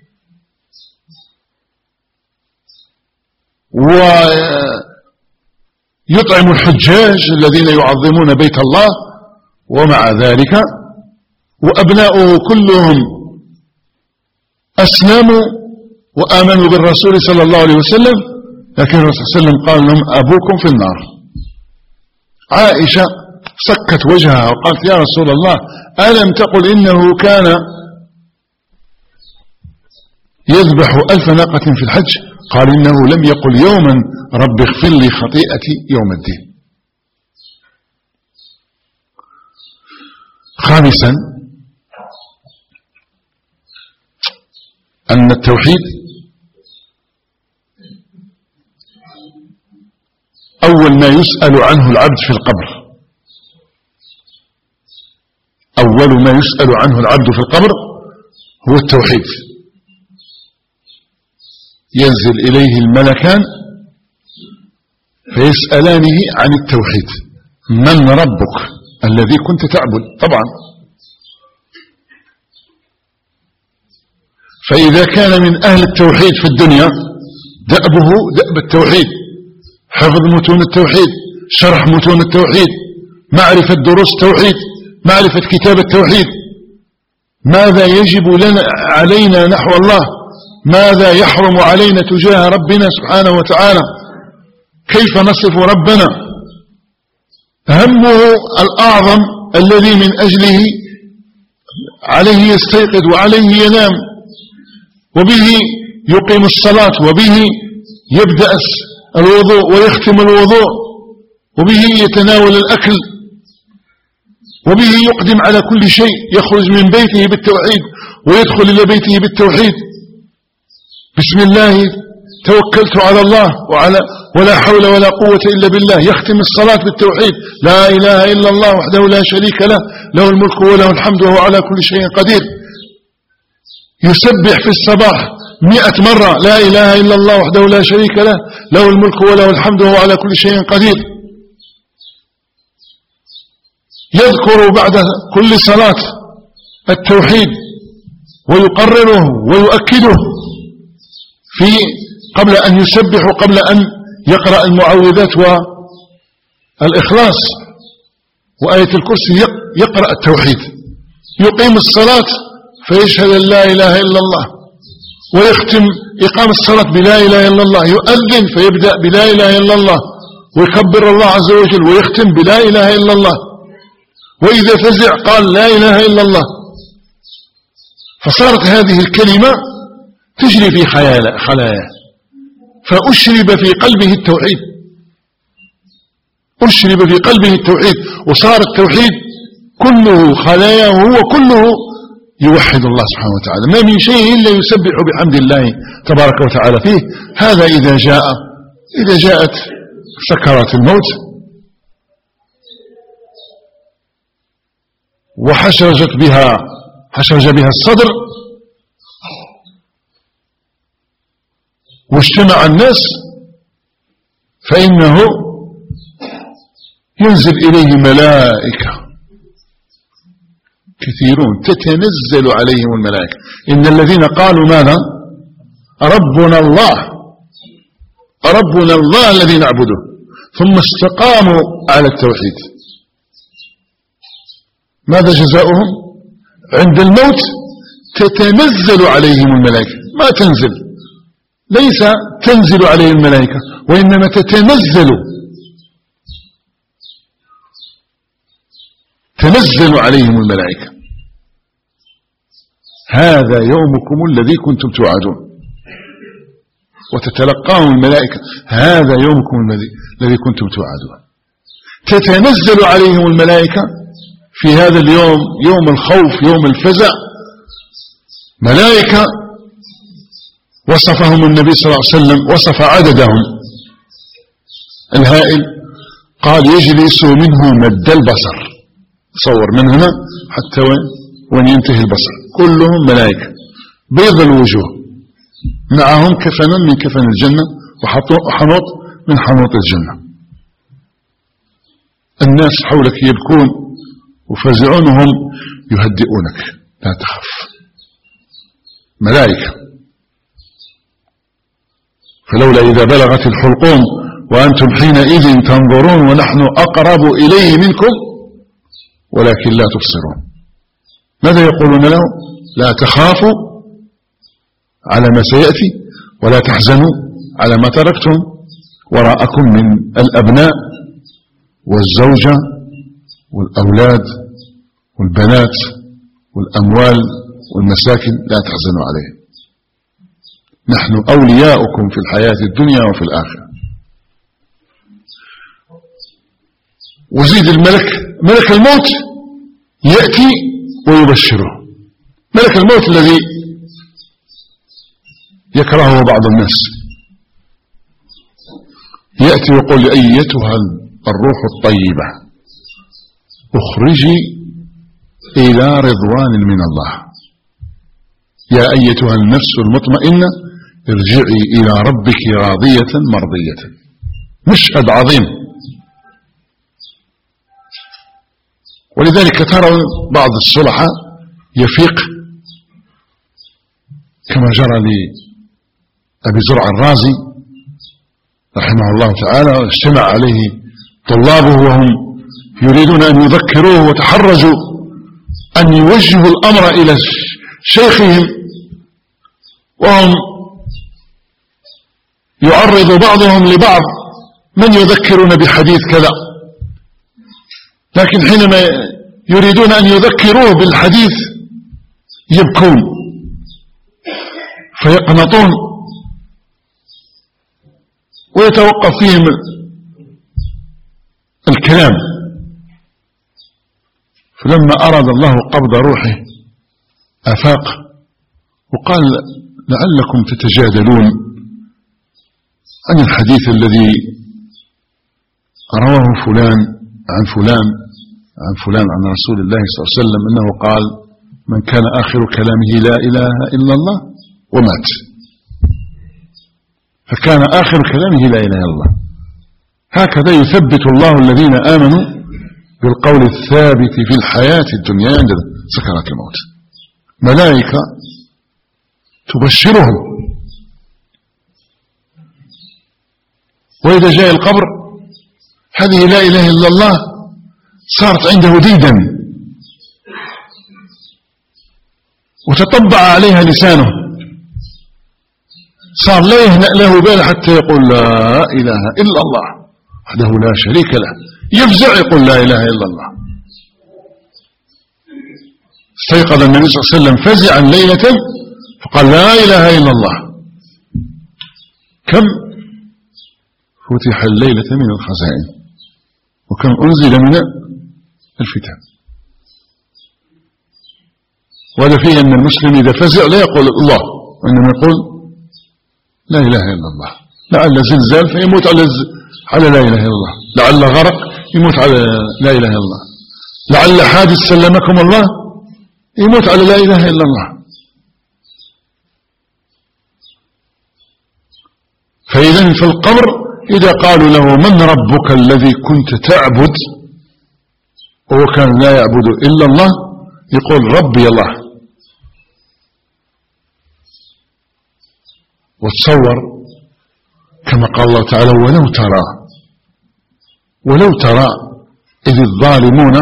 ويطعم الحجاج الذين يعظمون بيت الله. ومع ذلك وأبناؤه كلهم أسلموا وآمنوا بالرسول صلى الله عليه وسلم لكن الرسول صلى الله عليه وسلم قال لهم أبوكم في النار. عائشة سكت وجهها وقالت يا رسول الله ألم تقل إنه كان يذبح ألف ناقة في الحج؟ قال إنه لم يقل يوما رب اغفر لي خطيئتي يوم الدين. خامسا أن التوحيد أول ما يسأل عنه العبد في القبر. أول ما يسأل عنه العبد في القبر هو التوحيد. ينزل إليه الملكان فيسألانه عن التوحيد من ربك الذي كنت تعبد. طبعا فإذا كان من أهل التوحيد في الدنيا دأبه دأب التوحيد حفظ متون التوحيد شرح متون التوحيد معرفة دروس التوحيد معرفة كتاب التوحيد ماذا يجب لنا علينا نحو الله ماذا يحرم علينا تجاه ربنا سبحانه وتعالى كيف نصف ربنا. همه الأعظم الذي من أجله عليه يستيقظ وعليه ينام وبه يقيم الصلاة وبه يبدأ الوضوء ويختم الوضوء وبه يتناول الأكل وبه يقدم على كل شيء. يخرج من بيته بالتوحيد ويدخل إلى بيته بالتوحيد. بسم الله توكلت على الله وعلى ولا حول ولا قوة إلا بالله، يختم الصلاة بالتوحيد، لا إله إلا الله وحده لا شريك له، له الملك وله الحمد وهو على كل شيء قدير. يسبح في الصباح مئة مرة، لا إله إلا الله وحده لا شريك له، له الملك وله الحمد وهو على كل شيء قدير. يذكر بعد كل صلاة التوحيد ويقرره ويؤكده في قبل أن يسبح وقبل أن يقرأ المعوذات والإخلاص وآية الكرسي، يقرأ التوحيد. يقيم الصلاة فيشهد أن لا إله إلا الله ويختم إقام الصلاة بلا إله إلا الله، يؤذن فيبدأ بلا إله إلا الله ويكبر الله عز وجل ويختم بلا إله إلا الله، وإذا فزع قال لا إله إلا الله. فصارت هذه الكلمة تجري في خلاياه، فأشرب في قلبه التوحيد، أشرب في قلبه التوحيد، وصار التوحيد كله خلاياه وكله يوحد الله سبحانه وتعالى، ما من شيء إلا يسبح بحمد الله تبارك وتعالى فيه. هذا إذا جاء إذا جاءت سكرات الموت وحشرجت بها حشرج بها الصدر واجتمع الناس، فإنه ينزل إليه ملائكة كثيرون تتنزل عليهم الملائكة. إن الذين قالوا ماذا؟ ربنا الله، ربنا الله الذي نعبده، ثم استقاموا على التوحيد، ماذا جزاؤهم؟ عند الموت تتنزل عليهم الملائكة، ما تنزل، ليس تنزل عليهم الملائكة وإنما تتنزل، تنزل عليهم الملائكة. هذا يومكم الذي كنتم توعدون، وتتلقاهم الملائكة هذا يومكم الذي الذي كنتم توعدون. تتنزل عليهم الملائكة في هذا اليوم، يوم الخوف، يوم الفزع، ملائكة وصفهم النبي صلى الله عليه وسلم، وصف عددهم الهائل، قال يجلس منه مد البصر، تصور من هنا حتى وين ينتهي البصر، كلهم ملائكة بيض الوجوه، معهم كفن من كفن الجنة وحنوط من حنوط الجنة. الناس حولك يبكون وفزعونهم يهدئونك، لا تخف، ملائكة. فلولا إذا بلغت الحلقوم وأنتم حينئذ تنظرون ونحن أقرب إليه منكم ولكن لا تبصرون. ماذا يقولون له؟ لا تخافوا على ما سيأتي ولا تحزنوا على ما تركتم وراءكم من الأبناء والزوجة والأولاد والبنات والأموال والمساكن، لا تحزنوا عليهم، نحن أولياؤكم في الحياة الدنيا وفي الآخرة. وزيد الملك، ملك الموت يأتي ويبشره، ملك الموت الذي يكرهه بعض الناس، يأتي ويقول أيتها الروح الطيبة اخرجي إلى رضوان من الله، يا أيتها النفس المطمئنة ارجعي إلى ربك راضية مرضية. مشهد عظيم. ولذلك ترى بعض الصلحاء يفيق كما جرى لأبي زرع الرازي رحمه الله تعالى، اجتمع عليه طلابه وهم يريدون أن يذكروه وتحرجوا أن يوجهوا الأمر إلى شيخهم، وهم يعرض بعضهم لبعض من يذكرون بحديث كذا، لكن حينما يريدون أن يذكروه بالحديث يبكون فيقنطون ويتوقف فيهم الكلام. فلما أراد الله قبض روحه أفاق وقال لعلكم تتجادلون عن الحديث الذي رواه فلان عن فلان عن فلان عن رسول الله صلى الله عليه وسلم أنه قال: من كان آخر كلامه لا إله إلا الله ومات، فكان آخر كلامه لا إله إلا الله. هكذا يثبت الله الذين آمنوا بالقول الثابت في الحياة الدنيا عند سكرات الموت. ملائكة تبشرهم، وإذا جاء القبر هذه لا إله إلا الله صارت عنده ديدا وتطبع عليها لسانه، صار لا يهنأ له بال حتى يقول لا إله إلا الله وحده لا شريك له، يفزع يقول لا إله إلا الله. استيقظ النبي صلى الله عليه وسلم فزعا ليلة فقال لا إله إلا الله. كم فتح الليلة من الخزائن وكم أنزل من الفتن. وهذا فيه أن المسلم إذا فزع لا يقول الله، وإنما يقول لا إله إلا الله. لعل زلزال فيموت على على لا إله إلا الله، لعل غرق يموت على لا إله إلا الله، لعل حادث سلمكم الله يموت على لا إله إلا الله. فإذا في القبر إذا قالوا له من ربك الذي كنت تعبد، وهو كان لا يعبد إلا الله، يقول ربي الله. وتصور كما قال الله تعالى: ولو ترى ولو ترى إذ الظالمون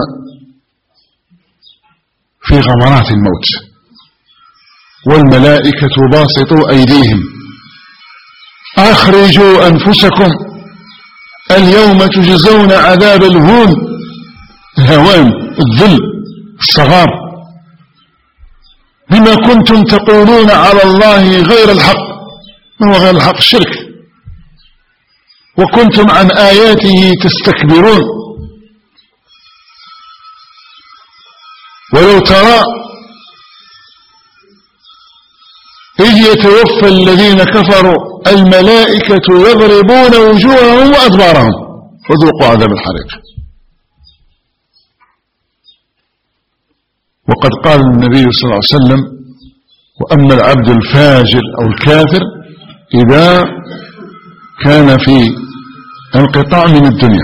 في غمرات الموت والملائكة باسطوا أيديهم أخرجوا أنفسكم اليوم تجزون عذاب الهون، الهوان، الذل، الصغار، بما كنتم تقولون على الله غير الحق. ما هو غير الحق؟ الشرك. وكنتم عن آياته تستكبرون. ولو ترى إذ يتوفى الذين كفروا الملائكة يضربون وجوههم وأدبارهم وذوقوا عذاب الحريق. وقد قال النبي صلى الله عليه وسلم: وأما العبد الفاجر أو الكافر إذا كان في انقطاع من الدنيا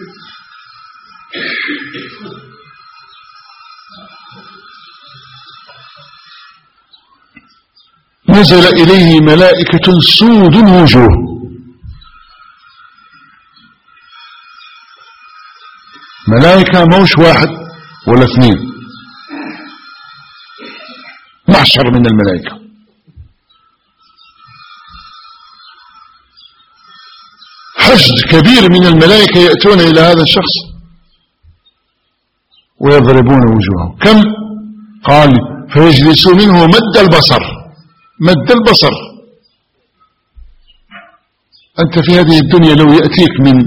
نزل إليه ملائكة سود الوجوه ملائكة موش واحد ولا اثنين، معشر من الملائكة. حشد كبير من الملائكة يأتون إلى هذا الشخص ويضربون وجوهه. كم؟ قال: فيجلس منه مد البصر، مد البصر. أنت في هذه الدنيا لو يأتيك من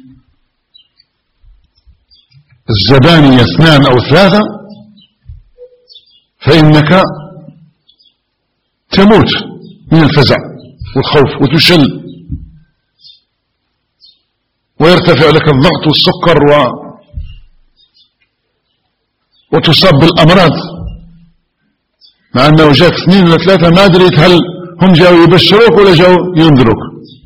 الزبانية اثنان أو ثلاثة فإنك تموت من الفزع والخوف وتشل ويرتفع لك الضغط والسكر و... وتصاب بالأمراض، مع أنه جاء اثنين ولا ثلاثة ما أدريت هل هم جاءوا يبشروك ولا جاءوا ينذروك.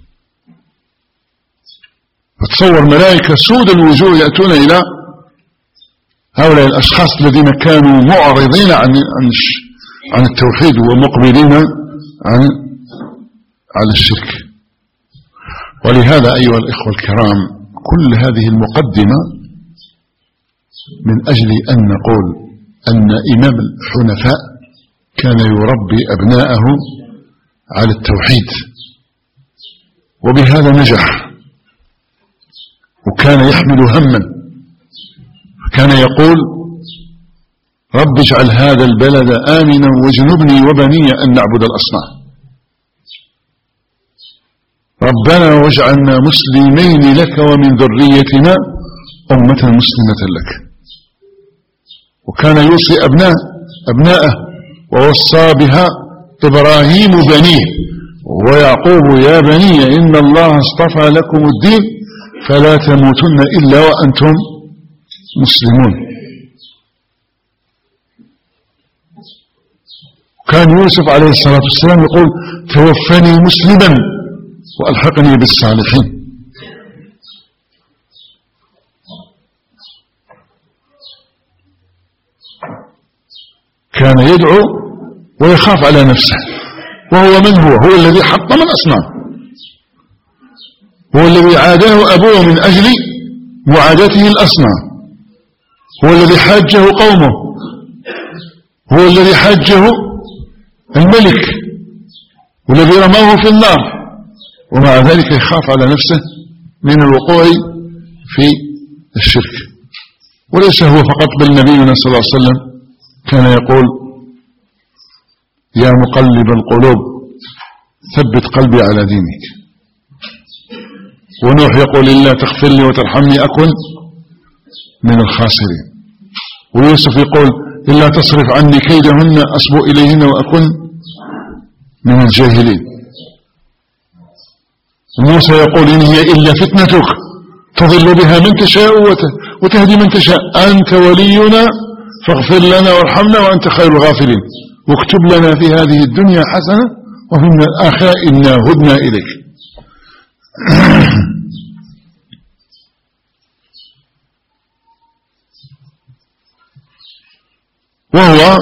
تصور ملائكة سود الوجوه يأتون إلى هؤلاء الأشخاص الذين كانوا معرضين عن عن عن التوحيد ومقبلين عن على الشرك. ولهذا أيها الإخوة الكرام كل هذه المقدمة من أجل أن نقول أن إمام الحنفاء كان يربي أبناءه على التوحيد، وبهذا نجح، وكان يحمل هما، كان يقول: رب اجعل هذا البلد آمنا واجنبني وبني أن نعبد الأصنام، ربنا واجعلنا مسلمين لك ومن ذريتنا أمة مسلمة لك. وكان يوصي أبناء أبناءه ووصى بها إبراهيم بنيه ويعقوب يا بني إن الله اصطفى لكم الدين فلا تموتن إلا وأنتم مسلمون. كان يوسف عليه الصلاة والسلام يقول توفني مسلما وألحقني بالصالحين. كان يدعو ويخاف على نفسه. وهو من هو؟ هو الذي حطم الأصنام، هو الذي عاداه أبوه من أجل معادته الأصنام، هو الذي حاجه قومه، هو الذي حاجه الملك والذي رماه في النار، ومع ذلك يخاف على نفسه من الوقوع في الشرك. وليس هو فقط، بل نبينا صلى الله عليه وسلم كان يقول يا مقلب القلوب ثبت قلبي على دينك. ونوح يقول إلا تغفر لي وترحمني أكن من الخاسرين. ويوسف يقول إلا تصرف عني كيدهن أصبو إليهن وأكن من الجاهلين. موسى يقول إن هي إلا فتنتك تضل بها من تشاء وتهدي من تشاء أنت ولينا فاغفر لنا وارحمنا وأنت خير الغافرين واكتب لنا في هذه الدنيا حسنة وفي الآخرة إنا هدنا إليك. وهو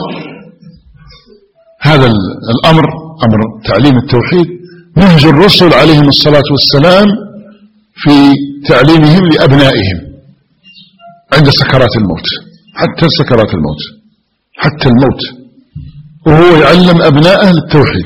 هذا الأمر أمر تعليم التوحيد نهج الرسل عليهم الصلاة والسلام في تعليمهم لأبنائهم عند سكرات الموت، حتى سكرات الموت، حتى الموت، وهو يعلم أبنائه التوحيد.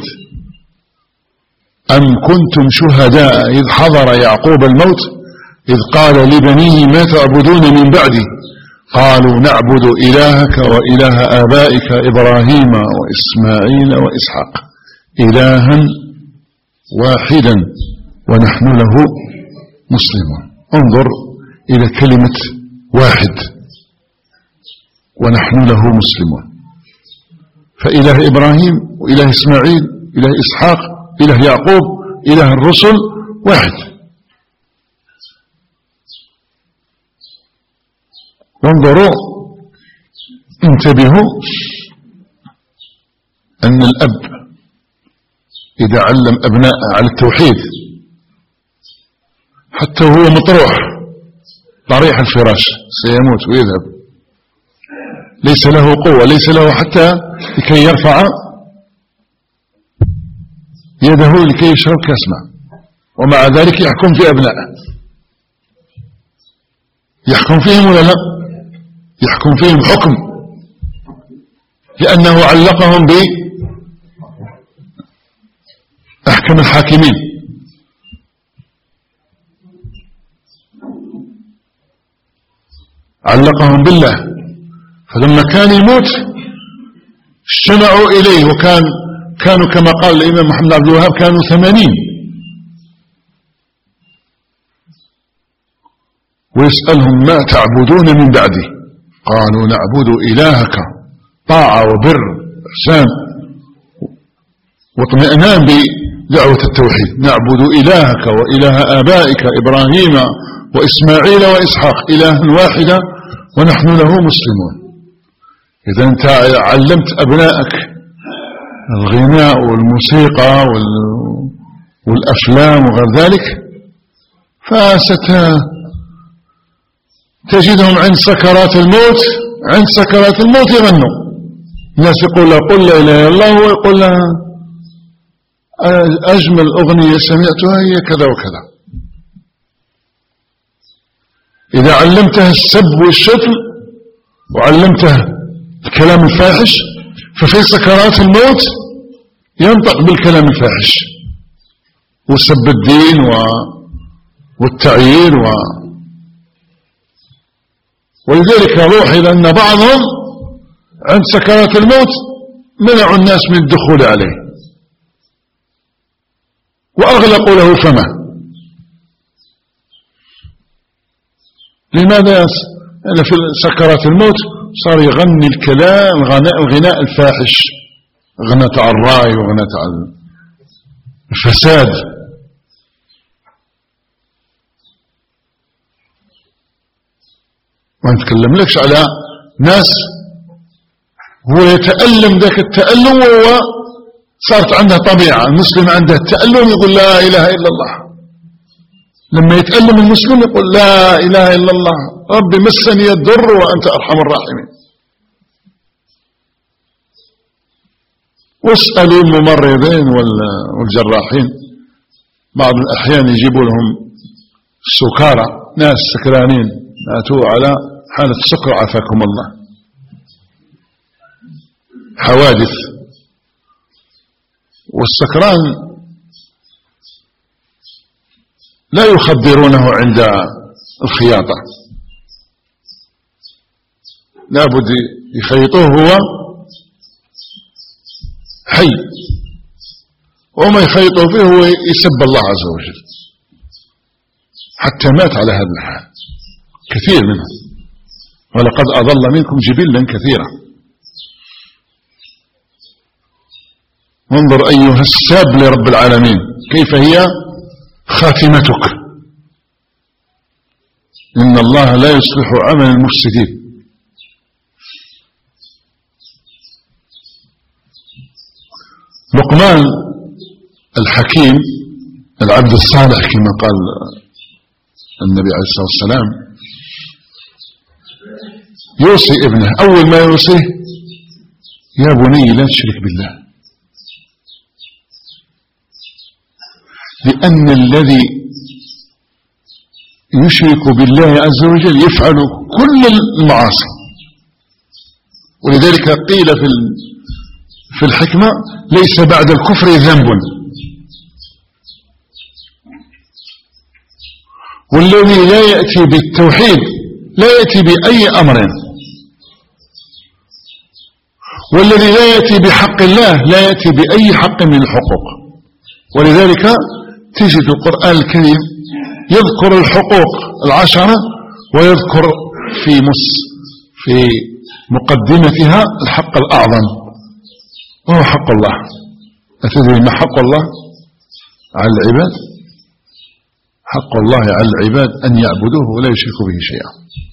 أم كنتم شهداء إذ حضر يعقوب الموت إذ قال لبنيه ما تعبدون من بعدي قالوا نعبد إلهك وإله آبائك إبراهيم وإسماعيل وإسحاق إلها واحدا ونحن له مسلمون. انظر إلى كلمة واحد ونحن له مسلمون. فإله إبراهيم وإله إسماعيل إله إسحاق إله يعقوب إله الرسل واحد. وانظروا انتبهوا أن الأب إذا علم أبناءه على التوحيد حتى هو مطروح طريح الفراش سيموت ويذهب، ليس له قوة، ليس له حتى لكي يرفع يده لكي يشرب كاس ماء، ومع ذلك يحكم في أبنائه. يحكم فيهم ولا لا؟ يحكم فيهم حكم، لأنه علقهم بأحكم الحاكمين. علقهم بالله. فلما كان يموت اجتمعوا إليه، وكان كانوا كما قال الإمام محمد عبد الوهاب كانوا ثمانين، ويسألهم ما تعبدون من بعدي قالوا نعبد إلهك طاعة وبر إحسان واطمئنان بدعوة التوحيد، نعبد إلهك وإله آبائك إبراهيم وإسماعيل وإسحاق إلها واحدا ونحن له مسلمون. إذا أنت علمت أبنائك الغناء والموسيقى والأفلام وغير ذلك فستجدهم عند سكرات الموت عند سكرات الموت يغنوا. الناس يقول له قل لا إله إلا الله ويقول لها أجمل أغنية سمعتها هي كذا وكذا. إذا علمتها السب والشتم وعلمتها الكلام الفاحش ففي سكرات الموت ينطق بالكلام الفاحش وسب الدين والتعيين و... ولذلك نلاحظ أن بعضهم عند سكرات الموت منعوا الناس من الدخول عليه وأغلقوا له فمه. لماذا؟ لأن في سكرات الموت صار يغني الكلام الغناء, الغناء الفاحش، غنى تاع الراي وغنى تاع الفساد. ما نتكلم لكش على ناس هو يتألم ذاك التألم وهو صارت عنده طبيعة. المسلم عنده التألم يقول لا إله إلا الله، لما يتألم المسلم يقول لا إله إلا الله، ربي مسني الضر وأنت أرحم الراحمين. واسألوا الممرضين والجراحين، بعض الأحيان يجيبوا لهم سكارى، ناس سكرانين ماتوا على حالة سكر عافاكم الله، حوادث. والسكران لا يخدرونه عند الخياطة، لابد يخيطوه هو حي، وما يخيطوه فيه هو يسب الله عز وجل، حتى مات على هذا الحال كثير منهم. ولقد أضل منكم جبلا كثيرا. انظر أيها الساب لرب العالمين كيف هي خاتمتك. إن الله لا يصلح عمل المفسدين. لقمان الحكيم العبد الصالح كما قال النبي عليه الصلاة والسلام يوصي ابنه، أول ما يوصيه يا بني لا تشرك بالله، لأن الذي يشرك بالله عز وجل يفعل كل المعاصي. ولذلك قيل في في الحكمة ليس بعد الكفر ذنب. والذي لا يأتي بالتوحيد لا يأتي بأي أمر، والذي لا يأتي بحق الله لا يأتي بأي حق من الحقوق. ولذلك تجد القرآن الكريم يذكر الحقوق العشرة ويذكر في مس في مقدمتها الحق الأعظم وهو حق الله. أتدري ما حق الله على العباد؟ حق الله على العباد أن يعبدوه ولا يشركوا به شيئا.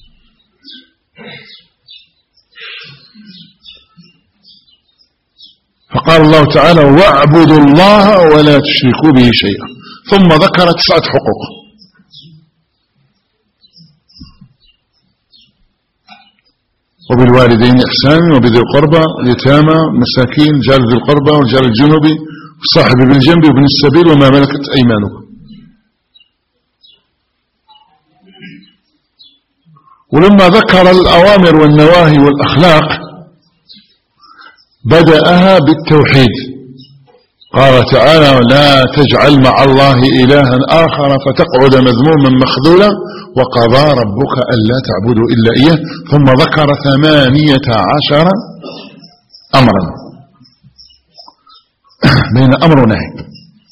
فقال الله تعالى واعبدوا الله ولا تشركوا به شيئا، ثم ذكر تسعة حقوق. وبالوالدين إحسانا وبذي القربى واليتامى مساكين جار ذي القربى والجار الجنوبي والصاحب بالجنب وابن السبيل وما ملكت أيمانكم. ولما ذكر الأوامر والنواهي والأخلاق بدأها بالتوحيد. قال تعالى لا تجعل مع الله إلها آخر فتقعد مذموما مخذولا وقضى ربك ألا تعبدوا إلا إياه، ثم ذكر ثمانية عشر أمرا بين أمر ونهي.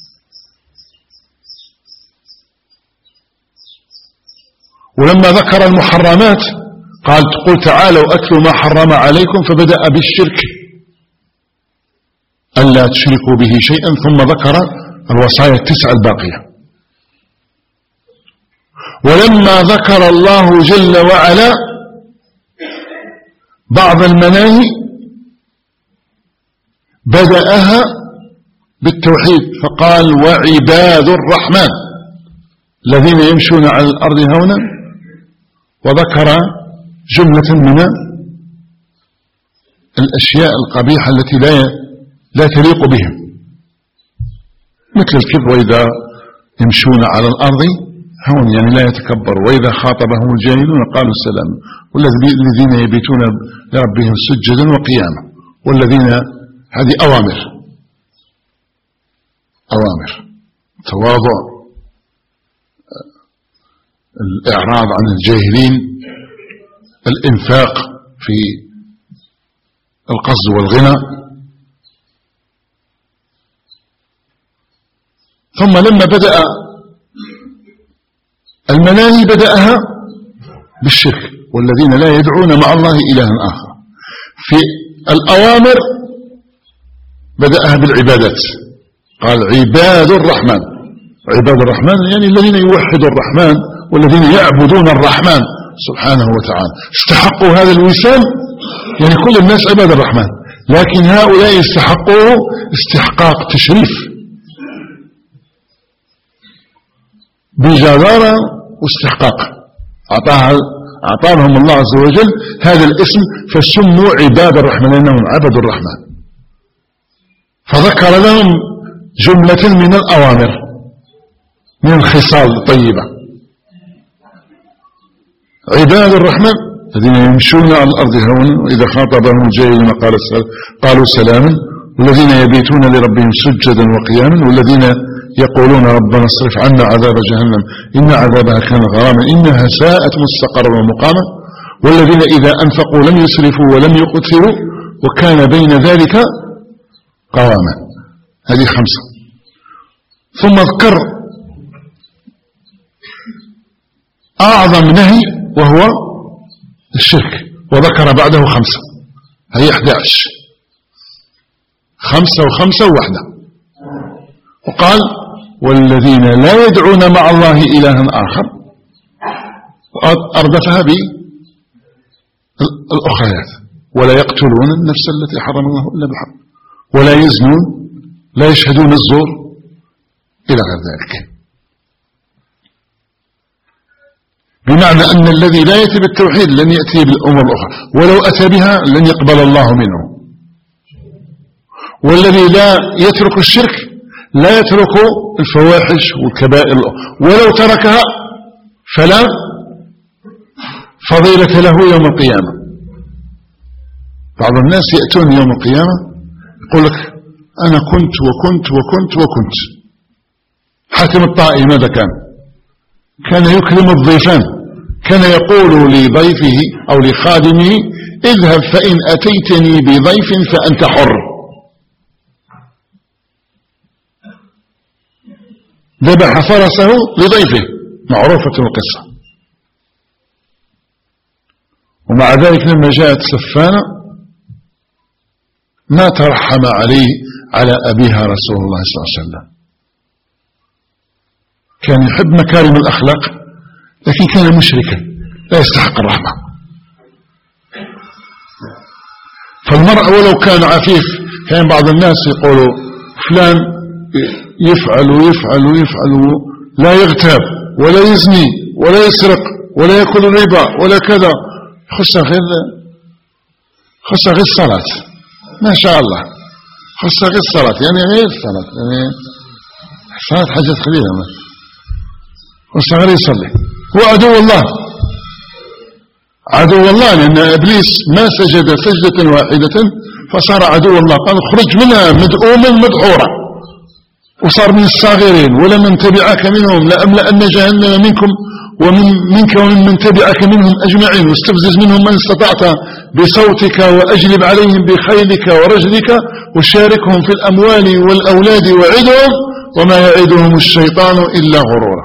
ولما ذكر المحرمات قال قل تعالوا أتلوا ما حرم عليكم، فبدأ بالشرك ألا تشركوا به شيئا، ثم ذكر الوصايا التسعة الباقية. ولما ذكر الله جل وعلا بعض المناهي بدأها بالتوحيد فقال وعباد الرحمن الذين يمشون على الأرض هونا، وذكر جملة من الأشياء القبيحة التي لا لا تليق بهم، مثل الكبر وإذا يمشون على الأرض هون يعني لا يتكبر، وإذا خاطبهم الجاهلون قالوا السلام، والذين يبيتون لربهم سجدا وقياما، والذين هذه أوامر أوامر تواضع، الإعراض عن الجاهلين، الإنفاق في القصد والغنى. ثم لما بدأ المناهي بدأها بالشرك والذين لا يدعون مع الله إلها آخر. في الأوامر بدأها بالعبادات قال عباد الرحمن. عباد الرحمن يعني الذين يوحدوا الرحمن والذين يعبدون الرحمن سبحانه وتعالى، استحقوا هذا الوسام. يعني كل الناس عباد الرحمن، لكن هؤلاء استحقوا استحقاق تشريف بجدارة واستحقاق، أعطاها أعطاهم الله عز وجل هذا الاسم فسموا عباد الرحمن لأنهم عبدوا الرحمن. فذكر لهم جملة من الأوامر من الخصال الطيبة. عباد الرحمن الذين يمشون على الأرض هونا وإذا خاطبهم الجاهلون قالوا سلاما، والذين يبيتون لربهم سجدا وقياما، والذين يقولون ربنا اصرف عنا عذاب جهنم إن عذابها كان غراما إنها ساءت مستقرا ومقاما، والذين إذا أنفقوا لم يسرفوا ولم يقتروا وكان بين ذلك قواما. هذه خمسة. ثم اذكر أعظم نهي وهو الشرك وذكر بعده خمسة، هي أحد عشر، خمسة وخمسة وواحدة. وقال والذين لا يدعون مع الله إلها آخر، أردفها بالأخريات، ولا يقتلون النفس التي حرم الله إلا بالحق، ولا يزنون، لا يشهدون الزور، إلى غير ذلك. بمعنى أن الذي لا يأتي بالتوحيد لن يأتي بالأمور الأخرى، ولو أتى بها لن يقبل الله منه. والذي لا يترك الشرك لا يترك الفواحش والكبائر، ولو تركها فلا فضيلة له يوم القيامة. بعض الناس يأتون يوم القيامة يقول لك أنا كنت وكنت وكنت وكنت. حاتم الطائي ماذا كان؟ كان يكرم الضيفان، كان يقول لضيفه أو لخادمه اذهب فإن أتيتني بضيف فأنت حر. ذبح فرسه لضيفه، معروفة القصة. ومع ذلك لما جاءت سفانة ما ترحم عليه على أبيها رسول الله صلى الله عليه وسلم. كان يحب مكارم الأخلاق لكن كان مشركا لا يستحق الرحمة. فالمرء ولو كان عفيف، كان بعض الناس يقولوا فلان يفعل ويفعل ويفعل لا يغتاب ولا يزني ولا يسرق ولا يأكل الربا ولا كذا، خص غير خص غير الصلاة ما شاء الله، خص غير الصلاة يعني غير الصلاة، يعني الصلاة حاجات قليلة، خص غير يصلي. هو عدو الله، عدو الله، لأن إبليس ما سجد سجدة واحدة فصار عدو الله، قال اخرج منها مدؤوما مدحورا، وصار من الصاغرين. ولمن تبعك منهم لأملأن جهنم منكم ومن منك ومن من تبعك منهم أجمعين، واستفزز منهم من استطعت بصوتك وأجلب عليهم بخيلك ورجلك وشاركهم في الأموال والأولاد وعدهم وما يعدهم الشيطان إلا غرورا.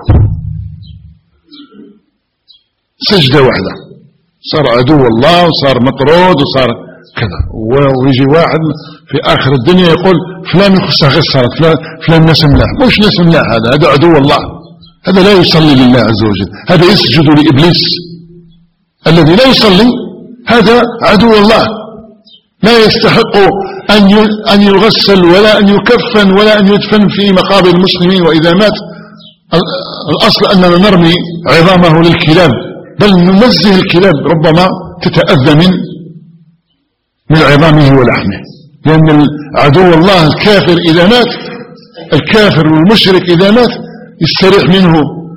سجدة واحدة صار عدو الله وصار مطرود وصار كذا. ويجي واحد في آخر الدنيا يقول فلان يخص غير الصلاة، فلان, فلان ناس ملاح. مش ناس ملاح، هذا هذا عدو الله، هذا لا يصلي لله عز وجل، هذا يسجد لإبليس. الذي لا يصلي هذا عدو الله، لا يستحق أن أن يغسل ولا أن يكفن ولا أن يدفن في مقابر المسلمين. وإذا مات الأصل أننا نرمي عظامه للكلاب، بل ننزه الكلاب ربما تتأذى من من عظامه ولحمه. لأن عدو الله الكافر إذا مات، الكافر والمشرك إذا مات يستريح منه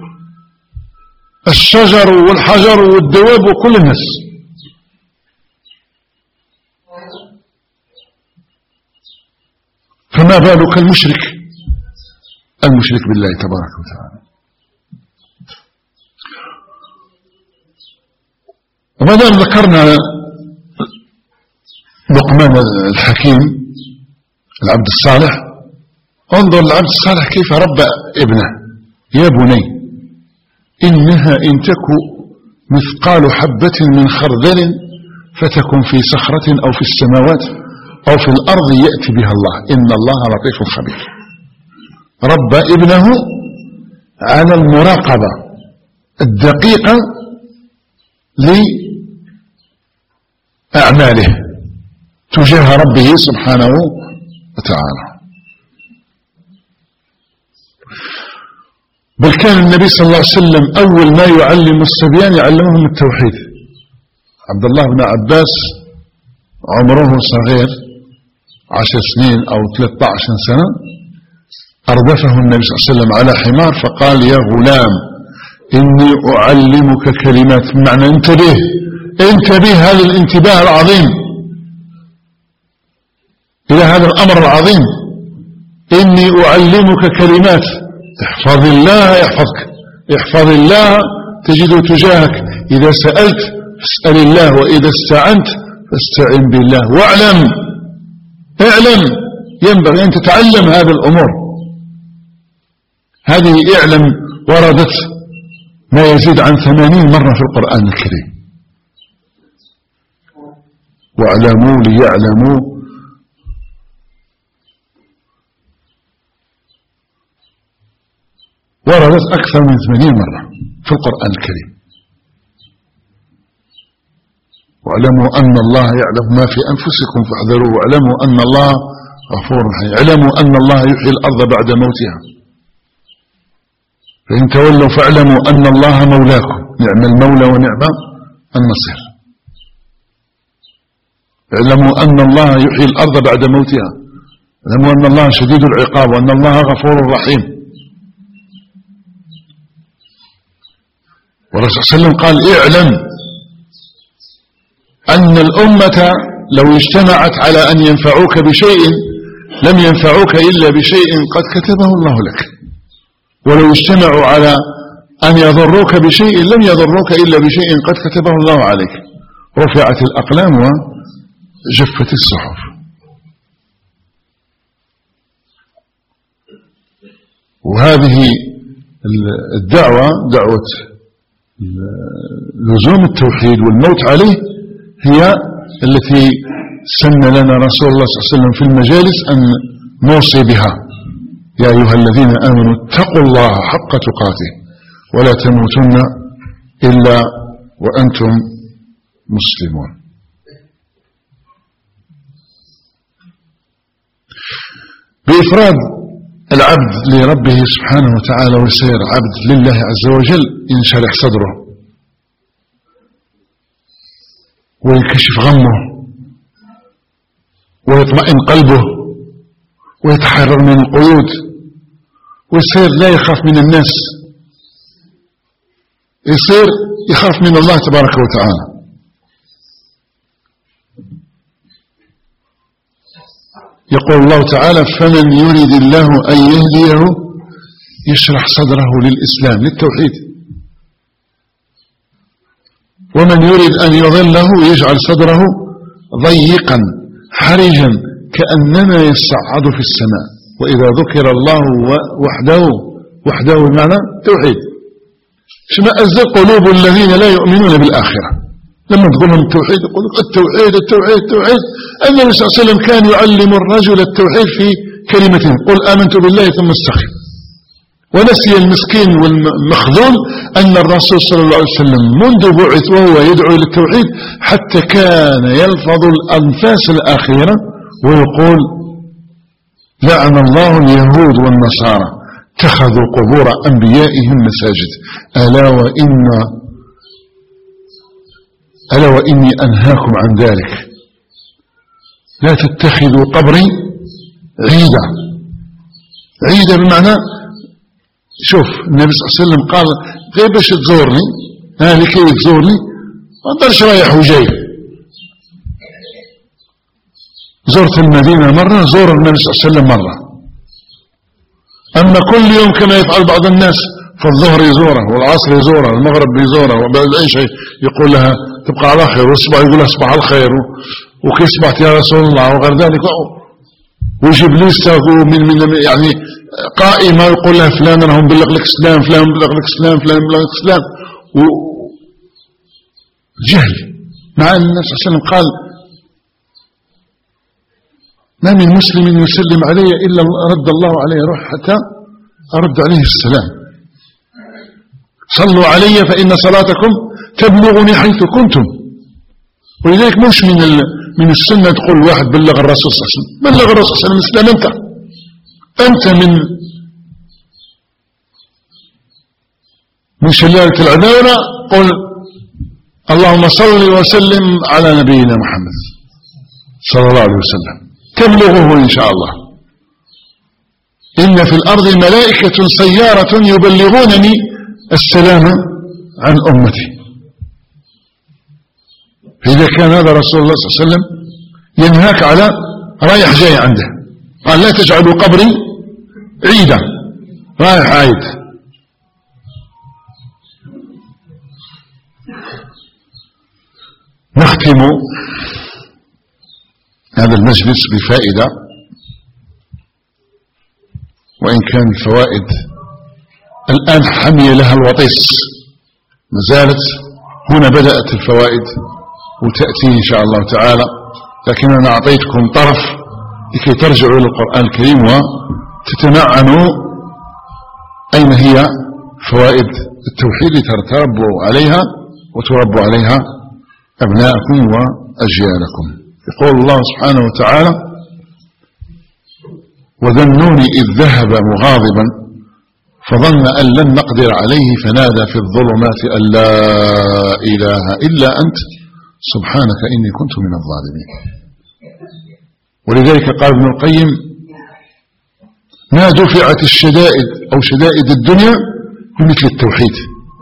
الشجر والحجر والدواب وكل الناس. فما بالك المشرك المشرك بالله تبارك وتعالى. وما دام ذكرنا لقمان الحكيم العبد الصالح، انظر العبد الصالح كيف ربى ابنه. يا بني إنها إن تك مثقال حبة من خردل فتكن في صخرة أو في السماوات أو في الأرض يأتي بها الله إن الله لطيف خبير. ربى ابنه على المراقبة الدقيقة لأعماله تجاه ربه سبحانه وتعالى. بل كان النبي صلى الله عليه وسلم أول ما يعلم الصبيان يعلمهم التوحيد. عبد الله بن عباس عمره صغير عشر سنين أو ثلاثة عشر سنة، أردفه النبي صلى الله عليه وسلم على حمار فقال: يا غلام إني أعلمك كلمات. بمعنى انتبه انتبه هذا الانتباه العظيم إلى هذا الأمر العظيم. إني أعلمك كلمات، احفظ الله يحفظك، احفظ الله تجده تجاهك، إذا سألت فاسأل الله، وإذا استعنت فاستعن بالله، واعلم اعلم ينبغي أن تتعلم هذه الأمور. هذه اعلم وردت ما يزيد عن ثمانين مرة في القرآن الكريم. واعلموا ليعلموا وردت أكثر من ثمانين مرة في القرآن الكريم. واعلموا أن الله يعلم ما في أنفسكم فاحذروه، واعلموا أن الله غفور رحيم، اعلموا أن الله يحيي الأرض بعد موتها، فإن تولوا فاعلموا أن الله مولاكم، نعم المولى ونعم النصير. اعلموا أن الله يحيي الأرض بعد موتها، اعلموا أن الله شديد العقاب وأن الله غفور رحيم. والرسول صلى الله عليه وسلم قال: اعلم أن الأمة لو اجتمعت على أن ينفعوك بشيء لم ينفعوك إلا بشيء قد كتبه الله لك، ولو اجتمعوا على أن يضروك بشيء لم يضروك إلا بشيء قد كتبه الله عليك. رفعت الأقلام وجفت الصحف. وهذه الدعوة، دعوة لزوم التوحيد والموت عليه، هي التي سن لنا رسول الله صلى الله عليه وسلم في المجالس أن نوصي بها: يا أيها الذين آمنوا اتقوا الله حق تقاته ولا تموتن إلا وأنتم مسلمون. بإفراد العبد لربه سبحانه وتعالى ويصير عبد لله عز وجل ينشرح صدره وينكشف غمه ويطمئن قلبه ويتحرر من القيود ويصير لا يخاف من الناس، يصير يخاف من الله تبارك وتعالى. يقول الله تعالى: فمن يريد الله أن يهديه يشرح صدره للإسلام للتوحيد، ومن يريد أن يضله يجعل صدره ضيقا حرجا كأنما يصعد في السماء. وإذا ذكر الله وحده وحده بمعنى توحيد اشمئزت قلوب الذين لا يؤمنون بالآخرة. لما تقول لهم التوحيد يقول التوحيد التوحيد التوحيد. النبي صلى الله عليه وسلم كان يعلم الرجل التوحيد في كلمتين: قل آمنت بالله ثم استقم. ونسي المسكين والمخذول أن الرسول صلى الله عليه وسلم منذ بعث وهو يدعو للتوحيد حتى كان يلفظ الأنفاس الأخيرة ويقول: لعن الله اليهود والنصارى اتخذوا قبور أنبيائهم مساجد ألا وإن ألا وإني أنهاكم عن ذلك لا تتخذوا قبري عيدا. عيدا بمعنى، شوف النبي صلى الله عليه وسلم قال: غير باش تزورني، ها لكي تزورني ما نقدرش رايح وجاي. زرت المدينة مرة، زور النبي صلى الله عليه وسلم مرة. أما كل يوم كما يفعل بعض الناس، فالظهر يزوره والعصر يزوره والمغرب يزوره وبعد أي شيء يقول لها تبقى على خير، والصبح يقول لها صباح الخير وكيف صبحت يا رسول الله وغير ذلك، ويجيب لسه من من يعني قائمة ويقول لها فلان راهم بلغ لك السلام، فلان بلغ لك السلام، فلان بلغ لك السلام. وجهل مع أن النبي صلى الله عليه وسلم قال: ما من مسلم يسلم علي إلا رد الله عليه روح حتى أرد عليه السلام. صلوا علي فإن صلاتكم تبلغني حيث كنتم. ولذلك مش من من السنة تقول واحد بلغ الرسول صلى الله عليه وسلم. بلغ الرسول صلى الله عليه وسلم أنت أنت من من شلالة العذارى. قل اللهم صل وسلم على نبينا محمد صلى الله عليه وسلم تبلغه إن شاء الله. إن في الأرض ملائكة سيارة يبلغونني السلام عن أمتي. فإذا كان هذا رسول الله صلى الله عليه وسلم ينهاك على رايح جاي عنده، قال لا تجعلوا قبري عيدا رايح عايد. نختم هذا المجلس بفائدة، وإن كان الفوائد الآن حمي لها الوطيس، ما زالت هنا بدأت الفوائد وتأتي إن شاء الله تعالى، لكن أنا أعطيتكم طرف لكي ترجعوا إلى القرآن الكريم وتتمعنوا أين هي فوائد التوحيد لتربوا عليها وتربوا عليها أبناءكم وأجيالكم. يقول الله سبحانه وتعالى: وذا النون إذ ذهب مغاضبا فظن أن لن نقدر عليه فنادى في الظلمات أن لا إله إلا أنت سبحانك إني كنت من الظالمين. ولذلك قال ابن القيم: ما دفعت الشدائد أو شدائد الدنيا بمثل التوحيد.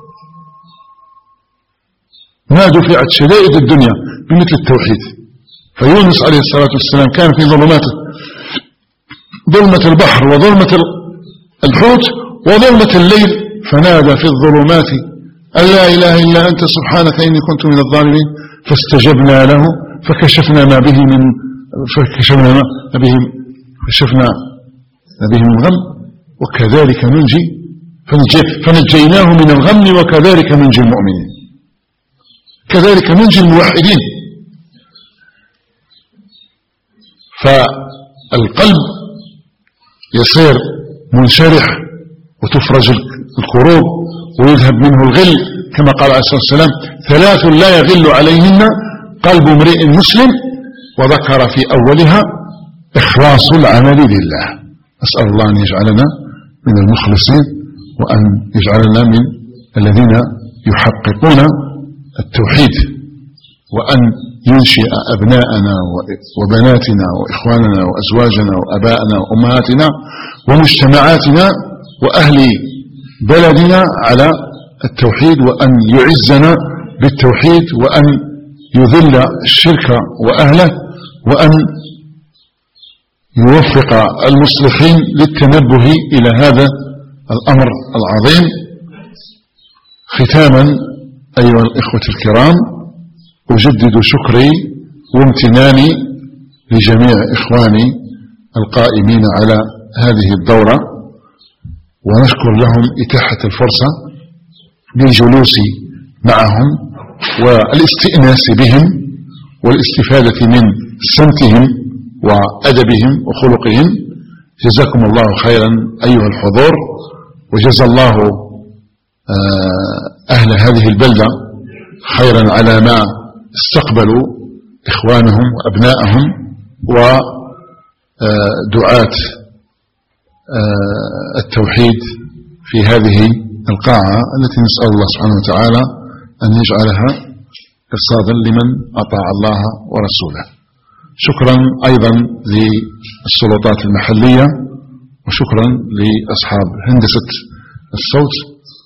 ما دفعت شدائد الدنيا بمثل التوحيد. فيونس عليه الصلاة والسلام كان في ظلماته، ظلمة البحر وظلمة الحوت وظلمة الليل، فنادى في الظلمات أن لا إله إلا أنت سبحانك إني كنت من الظالمين، فاستجبنا له فكشفنا ما به من فكشفنا ما به فكشفنا ما به من غم وكذلك ننجي فنجيناه من الغم وكذلك ننجي المؤمنين. كذلك ننجي الموحدين. فالقلب يصير منشرح وتفرج الكروب ويذهب منه الغل، كما قال عليه الصلاة والسلام: ثلاث لا يغل عليهن قلب امرئ مسلم، وذكر في أولها إخلاص العمل لله. أسأل الله أن يجعلنا من المخلصين، وأن يجعلنا من الذين يحققون التوحيد، وأن ينشئ أبناءنا وبناتنا وإخواننا وأزواجنا وأباءنا وأمهاتنا ومجتمعاتنا وأهل بلدنا على التوحيد، وأن يعزنا بالتوحيد، وأن يذل الشرك وأهله، وأن يوفق المصلحين للتنبه إلى هذا الأمر العظيم. ختاما أيها الإخوة الكرام، أجدد شكري وامتناني لجميع إخواني القائمين على هذه الدورة، ونشكر لهم إتاحة الفرصة للجلوس معهم والاستئناس بهم والاستفادة من سمتهم وأدبهم وخلقهم. جزاكم الله خيرا أيها الحضور، وجزا الله أهل هذه البلدة خيرا على ما استقبلوا إخوانهم وأبنائهم ودعاة التوحيد في هذه القاعة التي نسأل الله سبحانه وتعالى أن يجعلها إرصادا لمن أطاع الله ورسوله. شكرا أيضا للسلطات المحلية، وشكرا لأصحاب هندسة الصوت،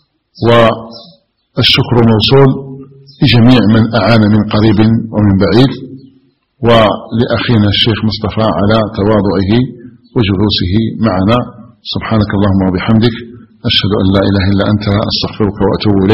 والشكر موصول لجميع من أعان من قريب ومن بعيد، ولأخينا الشيخ مصطفى على تواضعه وجلوسه معنا. سبحانك اللهم وبحمدك، أشهد أن لا إله إلا أنت، أستغفرك وأتوب إليك.